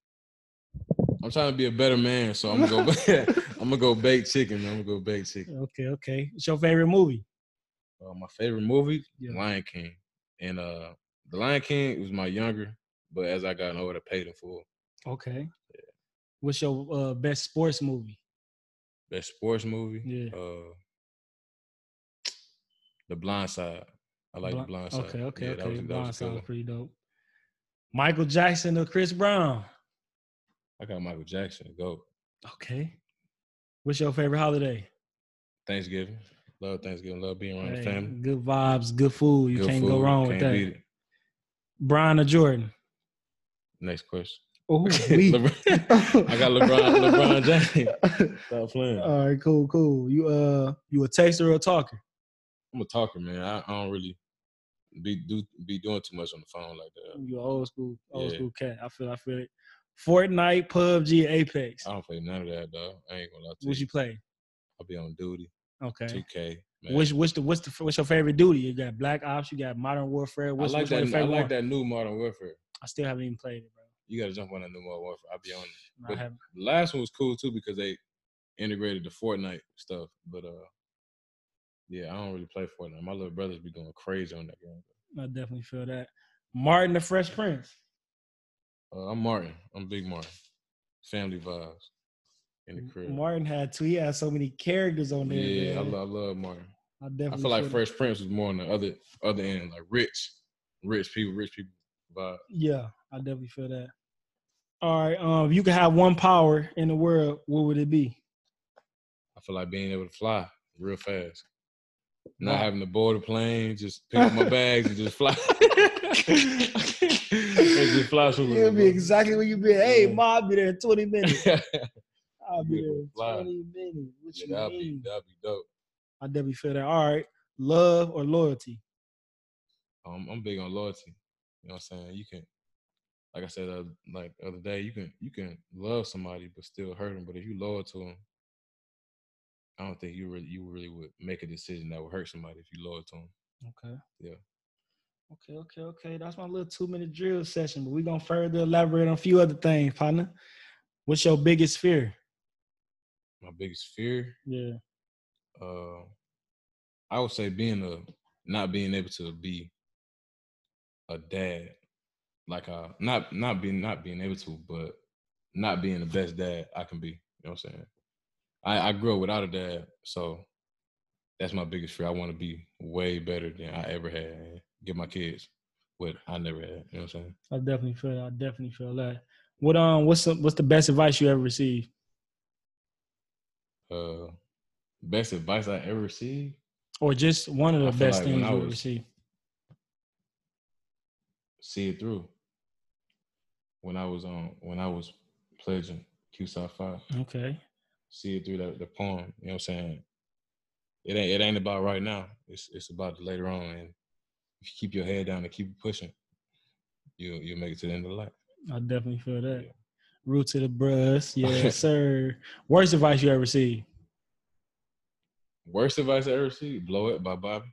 I'm trying to be a better man, so I'm gonna go. I'm gonna go baked chicken. I'm gonna go baked chicken. Okay, okay. What's your favorite movie? Uh, my favorite movie, yeah. Lion King, and uh, The Lion King was my younger, but as I got older, I paid in full. Okay. Yeah. What's your uh, best sports movie? Best sports movie? Yeah. Uh, The Blind Side. I like Bl- The Blind Side. Okay, okay, yeah, okay. That was, Blind that Side was was pretty dope. Michael Jackson or Chris Brown? I got Michael Jackson. Go. Okay. What's your favorite holiday? Thanksgiving. Love Thanksgiving. Love being around hey, the family. Good vibes, good food. You good can't food. go wrong can't with that. Beat it. Brian or Jordan? Next question. Oh, LeBron. I got LeBron. LeBron James. Stop playing. All right, cool, cool. You uh, you a texter or a talker? I'm a talker, man. I, I don't really be do be doing too much on the phone like that. You old school, old yeah. school cat. I feel, I feel it. Fortnite, P U B G, Apex. I don't play none of that, dog. I ain't gonna lie to what you. you play? I'll be on duty. Okay. two K. Man. Which what's the what's the what's your favorite duty? You got Black Ops, you got Modern Warfare. What's, I like what's that. your favorite I like one? that new Modern Warfare. I still haven't even played it, bro. You gotta jump on that new Modern Warfare. I'll be on it. No, but I haven't. The last one was cool too because they integrated the Fortnite stuff. But uh, yeah, I don't really play Fortnite. My little brothers be going crazy on that game. I definitely feel that. Martin the Fresh Prince. Uh, I'm Martin. I'm Big Martin. Family vibes in the crib. Martin had two. He had so many characters on there. Yeah, man. I love, I love Martin. I definitely I feel like that. Fresh Prince was more on the other other end, like rich, rich people, rich people vibe. Yeah, I definitely feel that. All right, um, if you could have one power in the world, what would it be? I feel like being able to fly real fast. Not wow. having to board a plane, just pick up my bags and just fly. and just fly somewhere. It'll be exactly where you be. Hey, yeah. Ma, I'll be there in twenty minutes. I'll be there in twenty minutes. What yeah, you that'd mean? Be, that'd be dope. I definitely feel that. All right. Love or loyalty? Um, I'm big on loyalty. You know what I'm saying? You can, like I said, uh, like the other day, you can you can love somebody but still hurt them. But if you loyal to them, I don't think you really you really would make a decision that would hurt somebody if you loyal to them. Okay. Yeah. Okay, okay, okay. That's my little two minute drill session, but we're gonna further elaborate on a few other things, partner. What's your biggest fear? My biggest fear, Yeah. uh, I would say being a not being able to be a dad, like uh, not not being not being able to, but not being the best dad I can be. You know what I'm saying? I, I grew up without a dad, so that's my biggest fear. I want to be way better than I ever had and give my kids what I never had. You know what I'm saying? I definitely feel that. I definitely feel that. What um what's the, what's the best advice you ever received? Uh, best advice I ever received. Or just one of the I feel best like when things I you ever was received? see it through. When I was on, when I was pledging Q South Five, Okay. see it through the, the poem. You know what I'm saying? It ain't it ain't about right now. It's it's about the later on, and if you keep your head down and keep pushing, you you'll make it to the end of the life. I definitely feel that. Yeah. Root to the brush. Yes, sir. Worst advice you ever received? Worst advice I ever received: Blow It by Bobby.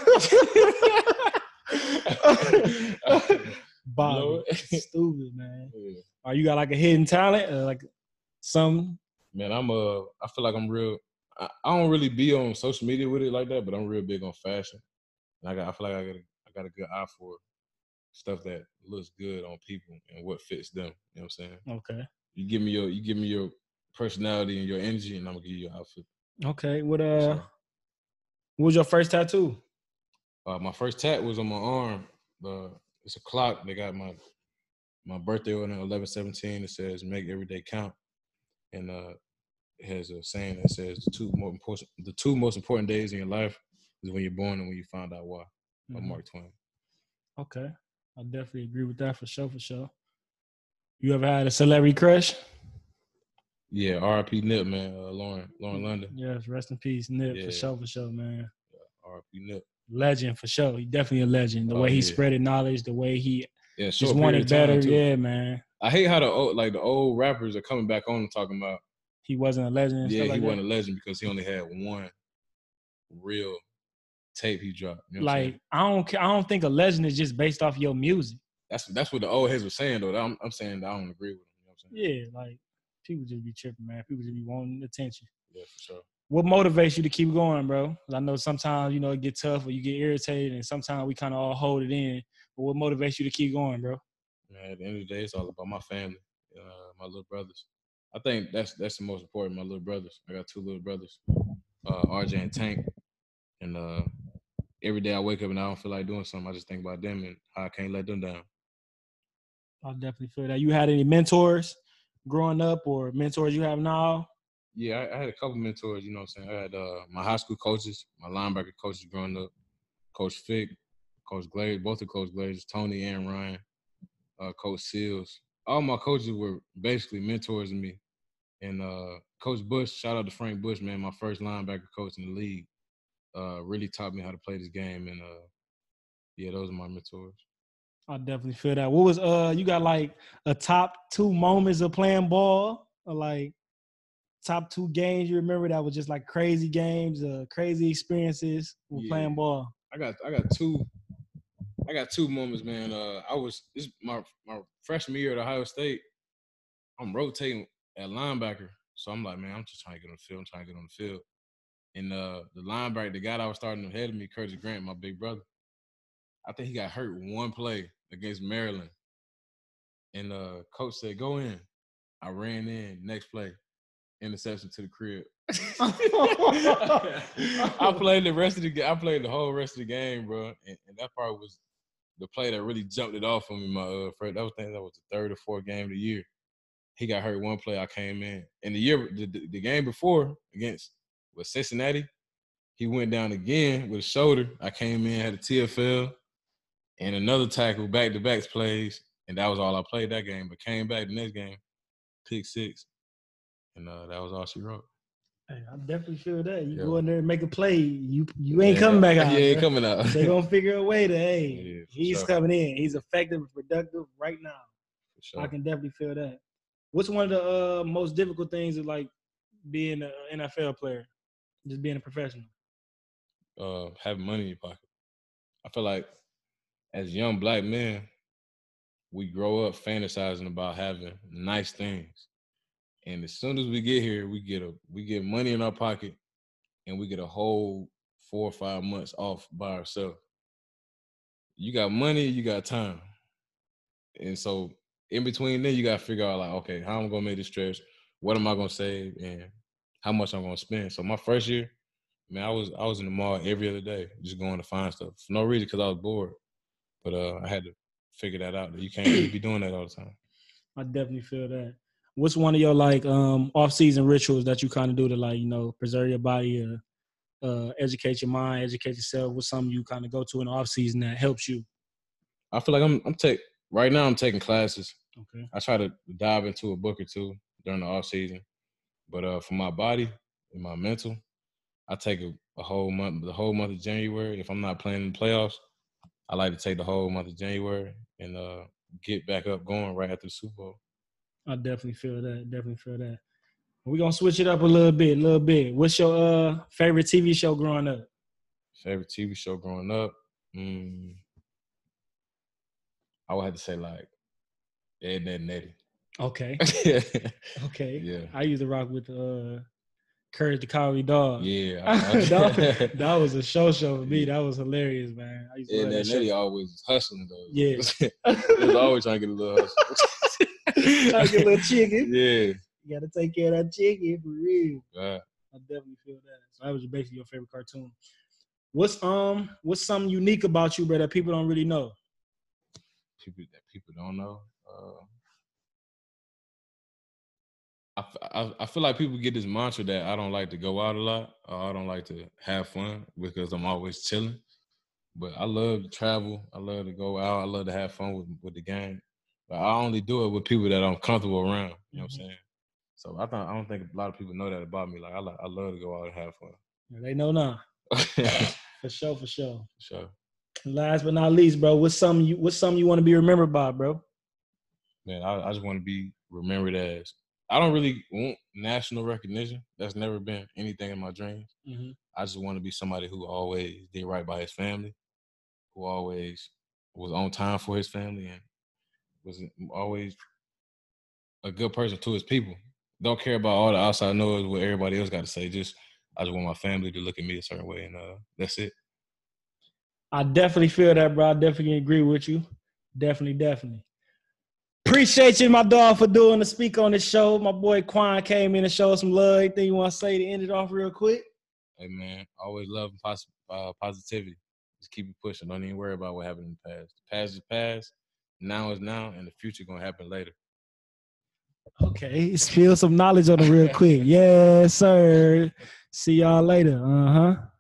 Bobby, it. stupid, man. Yeah. Are you got like a hidden talent or like some? Man, I'm uh I feel like I'm real. I, I don't really be on social media with it like that, but I'm real big on fashion. And I got I feel like I got a, I got a good eye for stuff that looks good on people and what fits them. You know what I'm saying? Okay. You give me your you give me your personality and your energy, and I'm gonna give you your outfit. Okay. What uh? So, what was your first tattoo? uh, my first tat was on my arm. Uh, it's a clock. They got my my birthday on it, eleven seventeen. It says "Make every day count," and uh, it has a saying that says the two more important the two most important days in your life is when you're born and when you find out why. By Mhm. Mark Twain. Okay. I definitely agree with that for sure. For sure. You ever had a celebrity crush? Yeah, R I P Nip, man. Uh, Lauren, Lauren London. Yes, rest in peace, Nip, Yeah. for sure, for sure, man. R I P Nip. Legend for sure. He definitely a legend. The Oh, way he yeah. spreaded knowledge, the way he Yeah, just short period wanted of time better. too. Yeah, man. I hate how the old like the old rappers are coming back on and talking about He wasn't a legend and yeah, stuff he like that. wasn't a legend because he only had one real tape he dropped. You know what I'm saying? Like I don't, ca- I don't think a legend is just based off your music. That's that's what the old heads were saying though. I'm, I'm saying that I don't agree with them. You know what I'm saying? Yeah, like people just be tripping, man. People just be wanting attention. Yeah, for sure. What motivates you to keep going, bro? 'Cause I know sometimes you know it get tough or you get irritated, and sometimes we kind of all hold it in. But what motivates you to keep going, bro? Man, at the end of the day, it's all about my family, uh, my little brothers. I think that's that's the most important. My little brothers. I got two little brothers, uh, R J and Tank, and uh, every day I wake up and I don't feel like doing something, I just think about them and how I can't let them down. I definitely feel that. You had any mentors growing up or mentors you have now? Yeah, I, I had a couple mentors. You know what I'm saying? I had uh, my high school coaches, my linebacker coaches growing up, Coach Fick, Coach Glaze, both of Coach Glaze, Tony and Ryan, uh, Coach Seals. All my coaches were basically mentors to me. And uh, Coach Bush, shout out to Frank Bush, man, my first linebacker coach in the league, uh, really taught me how to play this game. And uh, yeah, those are my mentors. I definitely feel that. What was uh you got like a top two moments of playing ball? Or like top two games you remember that was just like crazy games, uh crazy experiences with Yeah. playing ball? I got I got two I got two moments, man. Uh, I was this my my freshman year at Ohio State. I'm rotating at linebacker, so I'm like, man, I'm just trying to get on the field. I'm trying to get on the field. And uh, the linebacker, the guy that was starting ahead of me, Curtis Grant, my big brother, I think he got hurt one play against Maryland. And uh, coach said, "Go in." I ran in. Next play, interception to the crib. I played the rest of the I played the whole rest of the game, bro. And, and that part was the play that really jumped it off for me. My uh, first, that was I think that was the third or fourth game of the year. He got hurt one play. I came in, and the year the, the, the game before against with Cincinnati, he went down again with a shoulder. I came in, had a T F L, and another tackle back to back plays, and that was all I played that game. But came back the next game, pick six, and uh, that was all she wrote. Hey, I definitely feel that. You Yeah. go in there and make a play, you you ain't yeah, coming back out. He ain't bro. coming out. They gonna figure a way to hey, Yeah, he's sure. coming in. He's effective and productive right now. For sure. I can definitely feel that. What's one of the uh, most difficult things of like being an N F L player, just being a professional? Uh, having money in your pocket. I feel like as young black men, we grow up fantasizing about having nice things. And as soon as we get here, we get a we get money in our pocket and we get a whole four or five months off by ourselves. You got money, you got time. And so in between then, you got to figure out like, okay, how I'm going to make this stretch? What am I going to save? And how much I'm going to spend? So my first year, man, I was I was in the mall every other day, just going to find stuff. For no reason, because I was bored. But uh, I had to figure that out. That you can't really be doing that all the time. I definitely feel that. What's one of your like um, off-season rituals that you kind of do to like, you know, preserve your body, uh, uh, educate your mind, educate yourself? What's something you kind of go to in the off-season that helps you? I feel like I'm I'm take right now I'm taking classes. Okay. I try to dive into a book or two during the off season. But uh, for my body and my mental, I take a, a whole month, the whole month of January. If I'm not playing in the playoffs, I like to take the whole month of January and uh, get back up going right after the Super Bowl. I definitely feel that. Definitely feel that. We're going to switch it up a little bit, a little bit. What's your uh, favorite T V show growing up? Favorite T V show growing up? Mm, I would have to say like Ed, Ed, and Eddie. Okay. Okay. Yeah. I used to rock with uh, Courage the Cowardly Dog. Yeah. I, I, that, that was a show show for me. Yeah. That was hilarious, man. I used to Ed, Ed, and Eddie always was hustling though. Yeah. They was always trying to get a little hustle. Trying to get a little chicken. Yeah. You got to take care of that chicken for real. Right. I definitely feel that. So that was basically your favorite cartoon. What's um what's something unique about you, bro, that people don't really know? People that people don't know. Uh, I, I I feel like people get this mantra that I don't like to go out a lot, or I don't like to have fun because I'm always chilling. But I love to travel. I love to go out. I love to have fun with, with the game. But I only do it with people that I'm comfortable around. You know what I'm saying? So I thought I don't think a lot of people know that about me. Like I like I love to go out and have fun. Yeah, they know now. For sure, for sure. For sure. Last but not least, bro, what's something you what's something you want to be remembered by, bro? Man, I, I just want to be remembered as. I don't really want national recognition. That's never been anything in my dreams. Mm-hmm. I just want to be somebody who always did right by his family, who always was on time for his family, and was always a good person to his people. Don't care about all the outside noise, what everybody else got to say. Just I just want my family to look at me a certain way, and uh, that's it. I definitely feel that, bro. I definitely agree with you. Definitely, definitely. Appreciate you, my dog, for doing the speak on this show. My boy Quan came in and showed some love. Anything you want to say to end it off real quick? Hey, man, always love and pos- uh, positivity. Just keep it pushing. Don't even worry about what happened in the past. The past is past. Now is now, and the future going to happen later. Okay, spill some knowledge on it real quick. Yes, sir. See y'all later. Uh-huh.